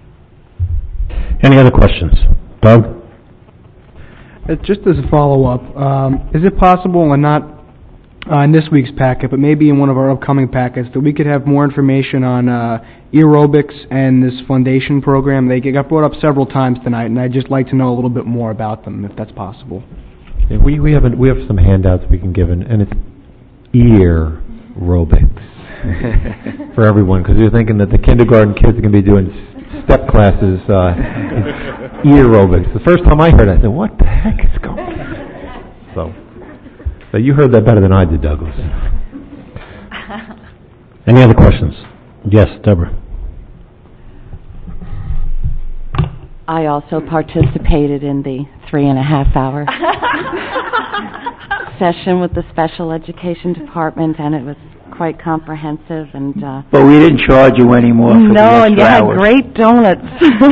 Any other questions? Doug? Just as a follow-up, is it possible, and not in this week's packet, but maybe in one of our upcoming packets, that we could have more information on aerobics and this foundation program? They got brought up several times tonight, and I'd just like to know a little bit more about them, if that's possible. Yeah, we have some handouts we can give, and it's ear, aerobics for everyone, because you're thinking that the kindergarten kids are going to be doing step classes, ear aerobics. The first time I heard it, I said, what the heck is going on? So you heard that better than I did, Douglas. Any other questions? Yes, Deborah. I also participated in the 3.5-hour session with the special education department, and it was quite comprehensive. And but we didn't charge you any more for the no, and you extra had hours. great donuts.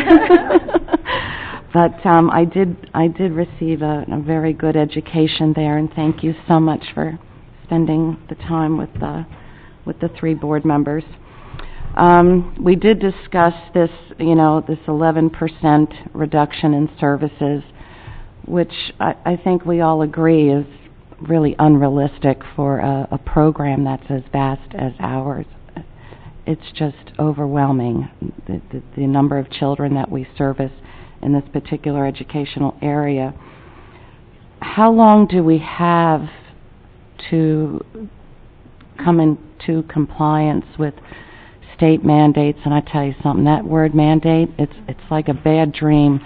But I did receive a very good education there, and thank you so much for spending the time with the 3 board members. We did discuss this, this 11% reduction in services, which I think we all agree is really unrealistic for a program that's as vast as ours. It's just overwhelming, the number of children that we service in this particular educational area. How long do we have to come into compliance with state mandates? And I tell you something, that word mandate, it's like a bad dream.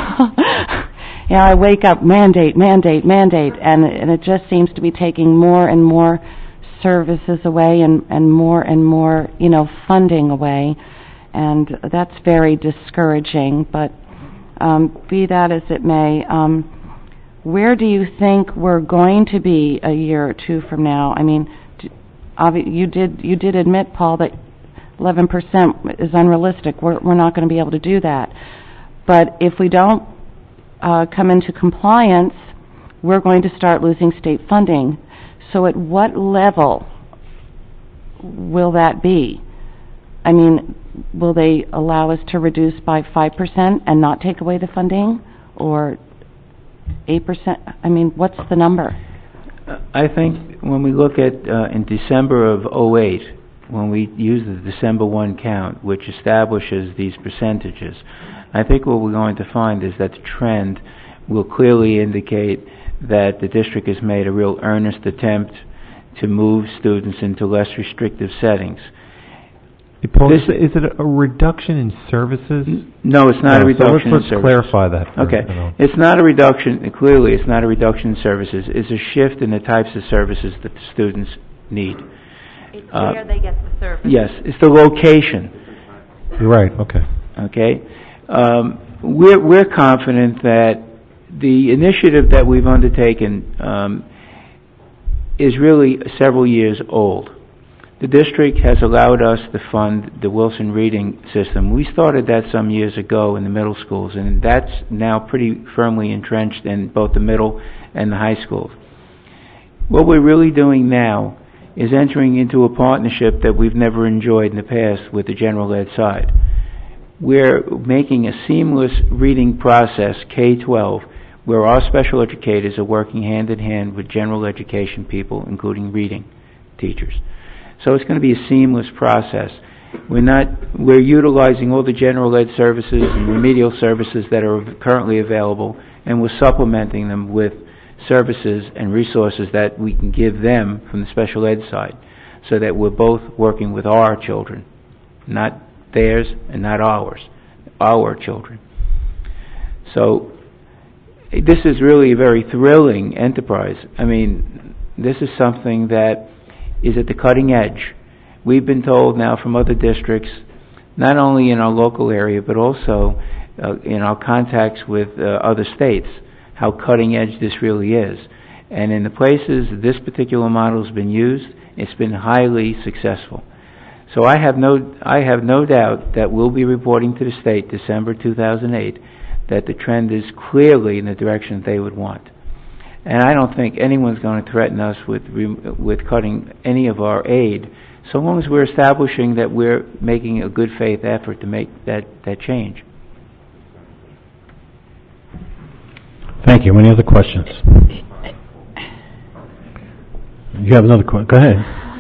I wake up, mandate, and it just seems to be taking more and more services away and more, funding away, and that's very discouraging. But be that as it may, where do you think we're going to be a year or 2 from now? I mean, you did admit, Paul, that 11% is unrealistic. We're not going to be able to do that. But if we don't come into compliance, we're going to start losing state funding. So at what level will that be? I mean, will they allow us to reduce by 5% and not take away the funding? Or 8%? I mean, what's the number? I think when we look at in December of '08, when we use the December 1 count, which establishes these percentages, I think what we're going to find is that the trend will clearly indicate that the district has made a real earnest attempt to move students into less restrictive settings. Paul, is it a reduction in services? No, it's not a reduction in let's services. Clarify that. Okay. It's not a reduction, clearly it's not a reduction in services. It's a shift in the types of services that the students need. It's where they get the service. Yes, it's the location. You're right, okay. Okay. We're confident that the initiative that we've undertaken is really several years old. The district has allowed us to fund the Wilson Reading System. We started that some years ago in the middle schools, and that's now pretty firmly entrenched in both the middle and the high schools. What we're really doing now is entering into a partnership that we've never enjoyed in the past with the general ed side. We're making a seamless reading process, K-12, where our special educators are working hand in hand with general education people, including reading teachers. So it's going to be a seamless process. We're utilizing all the general ed services and remedial services that are currently available, and we're supplementing them with services and resources that we can give them from the special ed side, so that we're both working with our children, not theirs and not ours, our children. So this is really a very thrilling enterprise. I mean, this is something that is at the cutting edge. We've been told now from other districts, not only in our local area, but also in our contacts with other states, how cutting edge this really is. And in the places this particular model has been used, it's been highly successful. So I have no doubt that we'll be reporting to the state December 2008 that the trend is clearly in the direction they would want. And I don't think anyone's going to threaten us with cutting any of our aid, so long as we're establishing that we're making a good faith effort to make that change. Thank you. Any other questions? You have another question. Go ahead.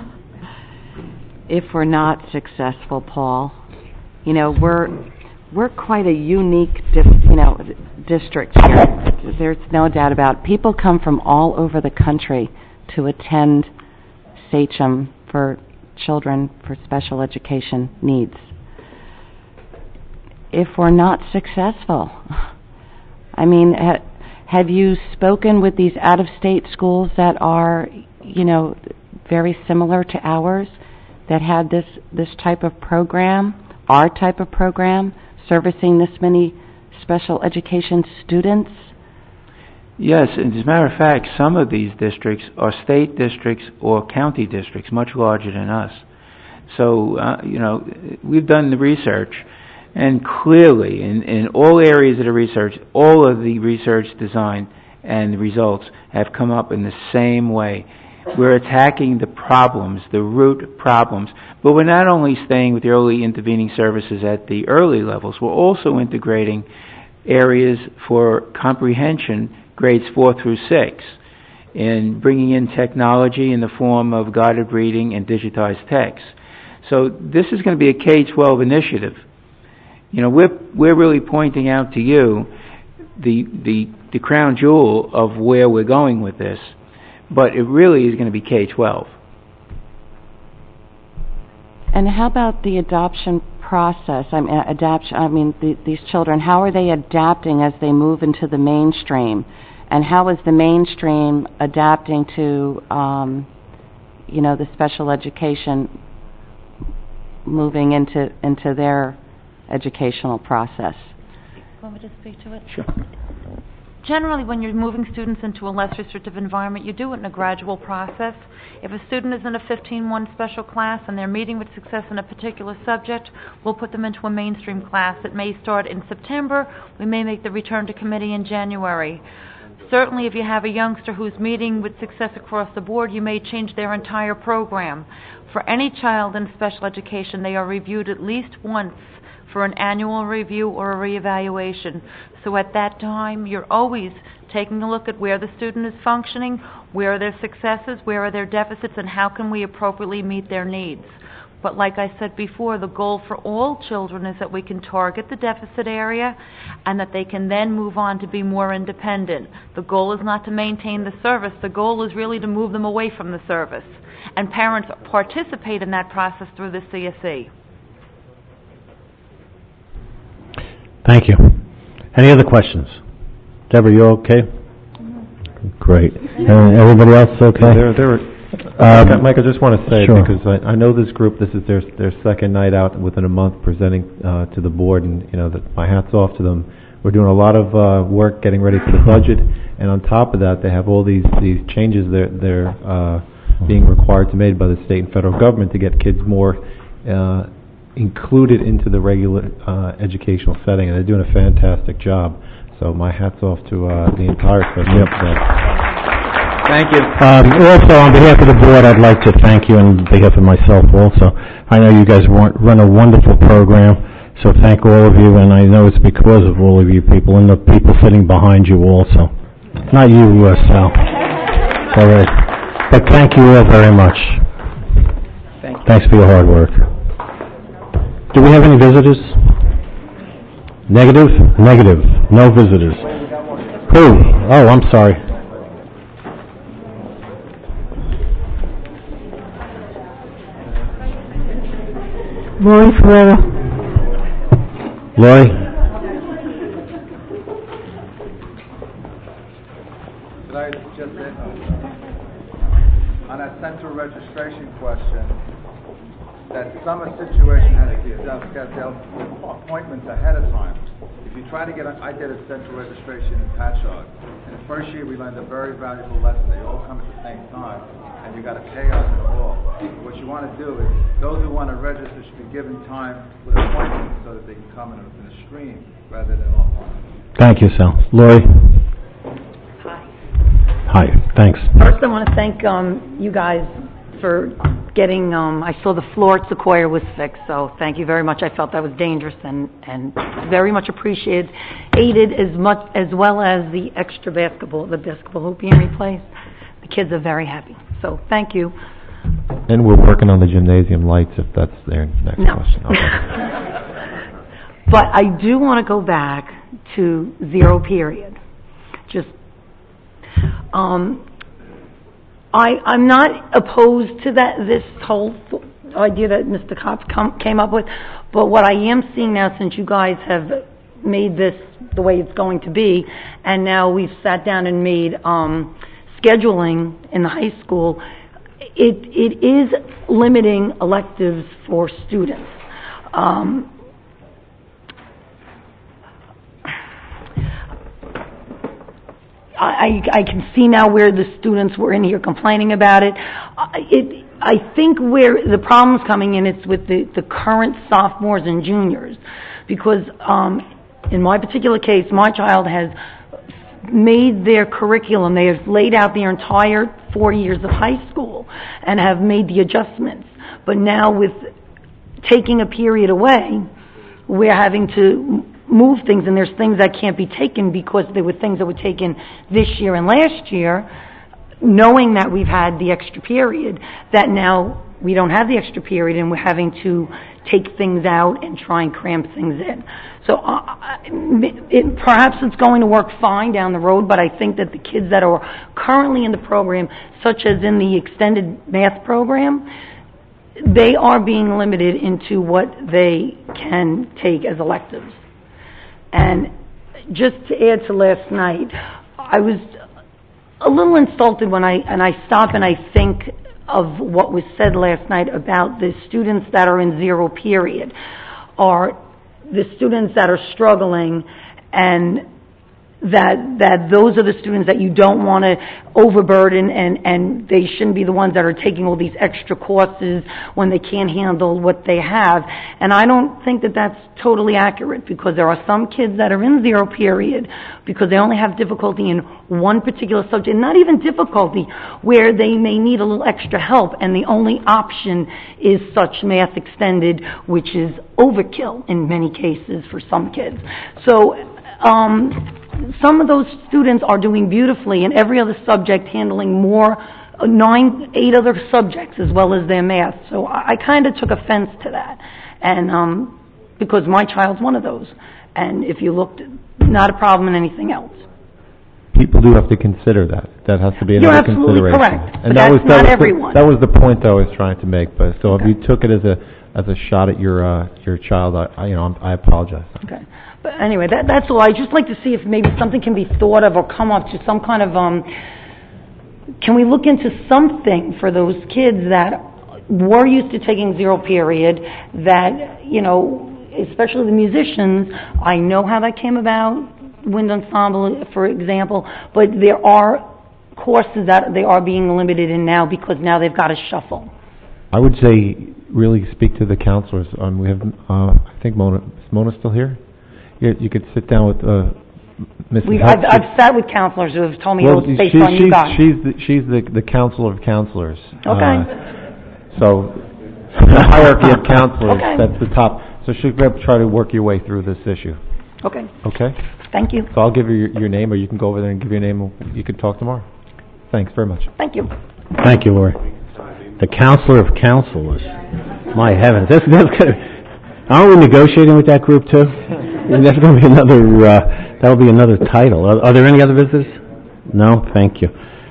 If we're not successful, Paul, we're quite a unique, district here. There's no doubt about it. People come from all over the country to attend Sachem for children for special education needs. If we're not successful, I mean, have you spoken with these out-of-state schools that are, you know, very similar to ours, that had this type of program, our type of program, servicing this many special education students? Yes, and as a matter of fact, some of these districts are state districts or county districts, much larger than us. So, you know, we've done the research, and clearly, in all areas of the research, all of the research design and the results have come up in the same way. We're attacking the problems, the root problems, but we're not only staying with the early intervening services at the early levels, we're also integrating areas for comprehension, grades 4 through 6, and bringing in technology in the form of guided reading and digitized text. So this is going to be a K-12 initiative. You know, we're really pointing out to you the crown jewel of where we're going with this, but it really is going to be K-12. And how about the adoption process? These children, how are they adapting as they move into the mainstream? And how is the mainstream adapting to, the special education moving into their educational process? Want me to speak to it? Sure. Generally, when you're moving students into a less restrictive environment, you do it in a gradual process. If a student is in a 15-1 special class and they're meeting with success in a particular subject, we'll put them into a mainstream class. It may start in September. We may make the return to committee in January. Certainly, if you have a youngster who's meeting with success across the board, you may change their entire program. For any child in special education, they are reviewed at least once for an annual review or a reevaluation. So at that time, you're always taking a look at where the student is functioning, where are their successes, where are their deficits, and how can we appropriately meet their needs. But like I said before, the goal for all children is that we can target the deficit area and that they can then move on to be more independent. The goal is not to maintain the service. The goal is really to move them away from the service. And parents participate in that process through the CSE. Thank you. Any other questions? Deborah, you okay? Great. Everybody else okay? Mike, I just want to say, sure. because I know this group, this is their second night out within a month presenting to the board, and my hat's off to them. We're doing a lot of work getting ready for the budget, and on top of that, they have all these changes they're being required to made by the state and federal government to get kids more included into the regular educational setting, and they're doing a fantastic job. So my hat's off to the entire session. Thank you. Also, on behalf of the board, I'd like to thank you, and on behalf of myself also. I know you guys run a wonderful program, so thank all of you, and I know it's because of all of you people and the people sitting behind you also. Not you, Sal. All right. But thank you all very much. Thanks for your hard work. Do we have any visitors? Negative? Negative. No visitors. Who? Oh, I'm sorry. Lori Ferreira. Lori? Could I just on that central registration question, that summer situation has to be scheduled with appointments ahead of time. If you try to get I did a central registration in Patchogue, and the first year we learned a very valuable lesson. They all come at the same time, and you got to pay us in the hall. What you want to do is, those who want to register should be given time with appointments so that they can come in a stream rather than offline. Thank you, Sal. Lori? Hi. Thanks. First, I want to thank you guys for getting, I saw the floor at Sequoia was fixed, so thank you very much. I felt that was dangerous and very much appreciated, aided as well as the extra basketball hoop being replaced. The kids are very happy, so thank you. And we're working on the gymnasium lights, if that's their next question. But I do want to go back to 0 period. Just, I'm not opposed to this whole idea that Mr. Cops came up with, but what I am seeing now, since you guys have made this the way it's going to be, and now we've sat down and made scheduling in the high school, it is limiting electives for students. I can see now where the students were in here complaining about it. I think where the problem's coming in, it's with the current sophomores and juniors, because in my particular case, my child has made their curriculum. They have laid out their entire 4 years of high school and have made the adjustments. But now with taking a period away, we're having to move things, and there's things that can't be taken because there were things that were taken this year and last year, knowing that we've had the extra period, that now we don't have the extra period and we're having to take things out and try and cram things in. So perhaps it's going to work fine down the road, but I think that the kids that are currently in the program, such as in the extended math program, they are being limited into what they can take as electives. And just to add to last night, I was a little insulted when I stop and I think of what was said last night about the students that are in zero period, or the students that are struggling, and that those are the students that you don't want to overburden, and they shouldn't be the ones that are taking all these extra courses when they can't handle what they have. And I don't think that that's totally accurate, because there are some kids that are in zero period because they only have difficulty in one particular subject, not even difficulty, where they may need a little extra help, and the only option is such math extended, which is overkill in many cases for some kids. So some of those students are doing beautifully in every other subject, handling more, 8 other subjects as well as their math. So I kind of took offense to that, and because my child's one of those. And if you looked, not a problem in anything else. People do have to consider that. That has to be another consideration. You're absolutely correct, and but that's not everyone. That was the point that I was trying to make. But so if you took it as a shot at your child, I apologize. Okay. But anyway, that's all. I'd just like to see if maybe something can be thought of or come up to some kind of, can we look into something for those kids that were used to taking zero period, that, especially the musicians, I know how that came about, wind ensemble, for example, but there are courses that they are being limited in now because now they've got to shuffle. I would say really speak to the counselors. We have, I think is Mona still here? You could sit down with Mrs. I've sat with counselors who have told me it was based on you guys. She's the counselor of counselors. Okay. So the hierarchy of counselors, okay. That's the top. So she'll try to work your way through this issue. Okay. Okay? Thank you. So I'll give you your name, or you can go over there and give your name. You can talk tomorrow. Thanks very much. Thank you. Thank you, Lori. The counselor of counselors. My heavens. That's good. Aren't we negotiating with that group, too? That's going to be another, that'll be another title. Are there any other visitors? No? Thank you.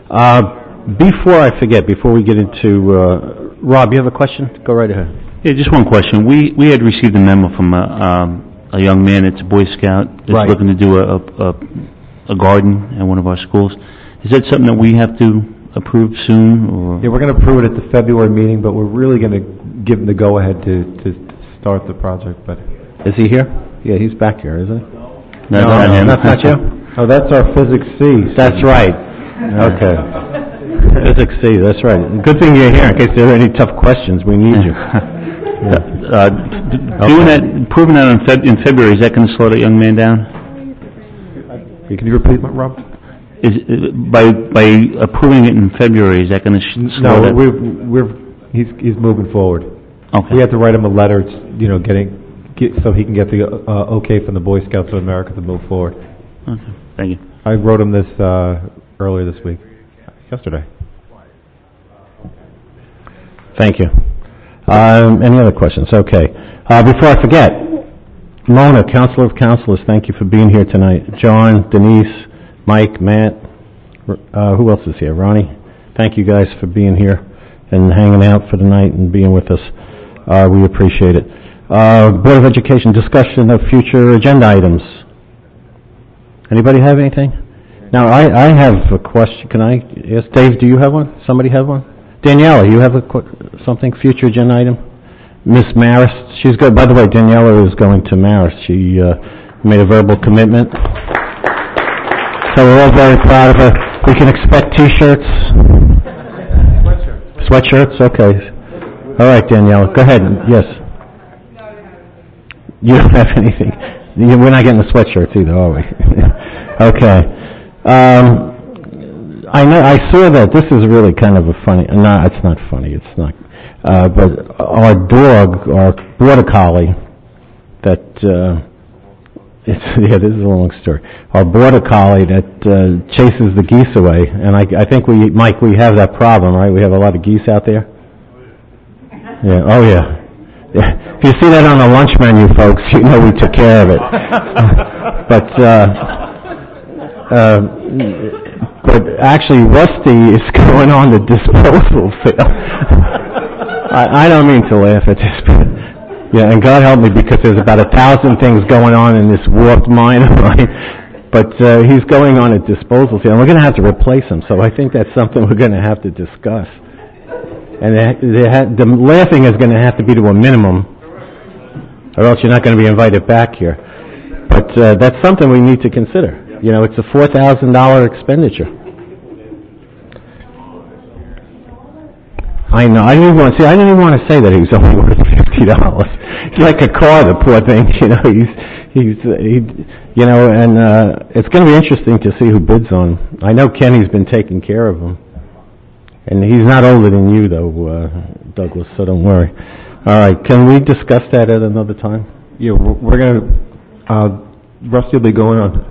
Before I forget, before we get into, Rob, you have a question? Go right ahead. Yeah, just one question. We had received a memo from a young man that's a Boy Scout that's looking to do a garden at one of our schools. Is that something that we have to approve soon? Or? Yeah, we're going to approve it at the February meeting, but we're really going to give him the go-ahead to start the project. But is he here? Yeah, he's back here, isn't he? No, that's not you? Oh, that's our Physics C. That's right. Okay. Physics C, that's right. Good thing you're here in case there are any tough questions. We need you. Doing that, proving that in February, is that going to slow that young man down? Can you repeat that, Rob? By approving it in February, is that going to slow that? No, he's moving forward. Okay. We had to write him a letter, so he can get the okay from the Boy Scouts of America to move forward. Okay, thank you. I wrote him this earlier this week, yesterday. Thank you. Any other questions? Okay. Before I forget, Mona, Counselor of Counselors, thank you for being here tonight. John, Denise, Mike, Matt, who else is here? Ronnie? thank you guys for being here and hanging out for the night and being with us. We appreciate it. Board of Education, discussion of future agenda items. Anybody have anything? Now, I have a question. Can I ask Dave, do you have one? Somebody have one? Daniela, you have something, future agenda item? Miss Maris, she's good. By the way, Daniela is going to Maris. She made a verbal commitment. So we're all very proud of her. We can expect T-shirts? Sweatshirts? Okay. All right, Daniela, go ahead. Yes. You don't have anything. We're not getting the sweatshirts either, are we? Okay. I saw that. This is really kind of a funny. No, it's not funny. It's not. But our dog, our border collie, that this is a long story. Our border collie that chases the geese away, and I think Mike, we have that problem, right? We have a lot of geese out there. Yeah. Oh yeah. Yeah. If you see that on the lunch menu, folks, you know we took care of it. But actually, Rusty is going on the disposal sale. I don't mean to laugh at this, but yeah, and God help me, because there's about 1,000 things going on in this warped mind of mine. But he's going on a disposal sale, and we're going to have to replace him. So I think that's something we're going to have to discuss. And the laughing is going to have to be to a minimum, or else you're not going to be invited back here. But that's something we need to consider. You know, it's a $4,000 expenditure. I know. I didn't even want to say that he was only worth $50. It's like a car, the poor thing. You know, and it's going to be interesting to see who bids on him. I know Kenny's been taking care of him. And he's not older than you, though, Douglas, so don't worry. All right, can we discuss that at another time? Yeah, we're going to, Rusty will be going on.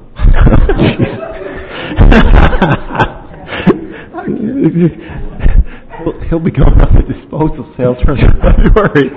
He'll be going on the disposal sales for February.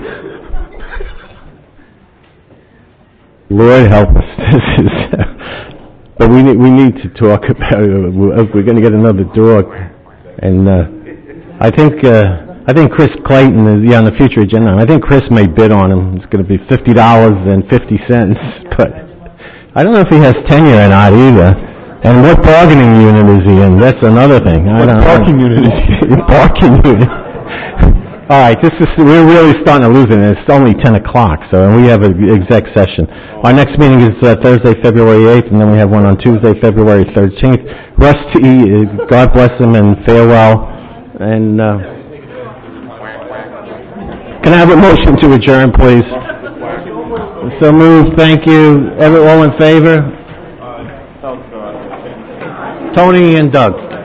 Lord help us. This is, but we need to talk about it. We're going to get another dog. And I think Chris Clayton is on the future agenda. I think Chris may bid on him. It's going to be $50.50, but I don't know if he has tenure or not either. And what bargaining unit is he in? That's another thing. What parking unit is he in? Parking unit. All right, we're really starting to lose it. It's only 10 o'clock, and we have an exec session. Our next meeting is Thursday, February 8th, and then we have one on Tuesday, February 13th. Rusty, God bless him and farewell. And can I have a motion to adjourn, please? So moved. Thank you. All in favor? Tony and Doug.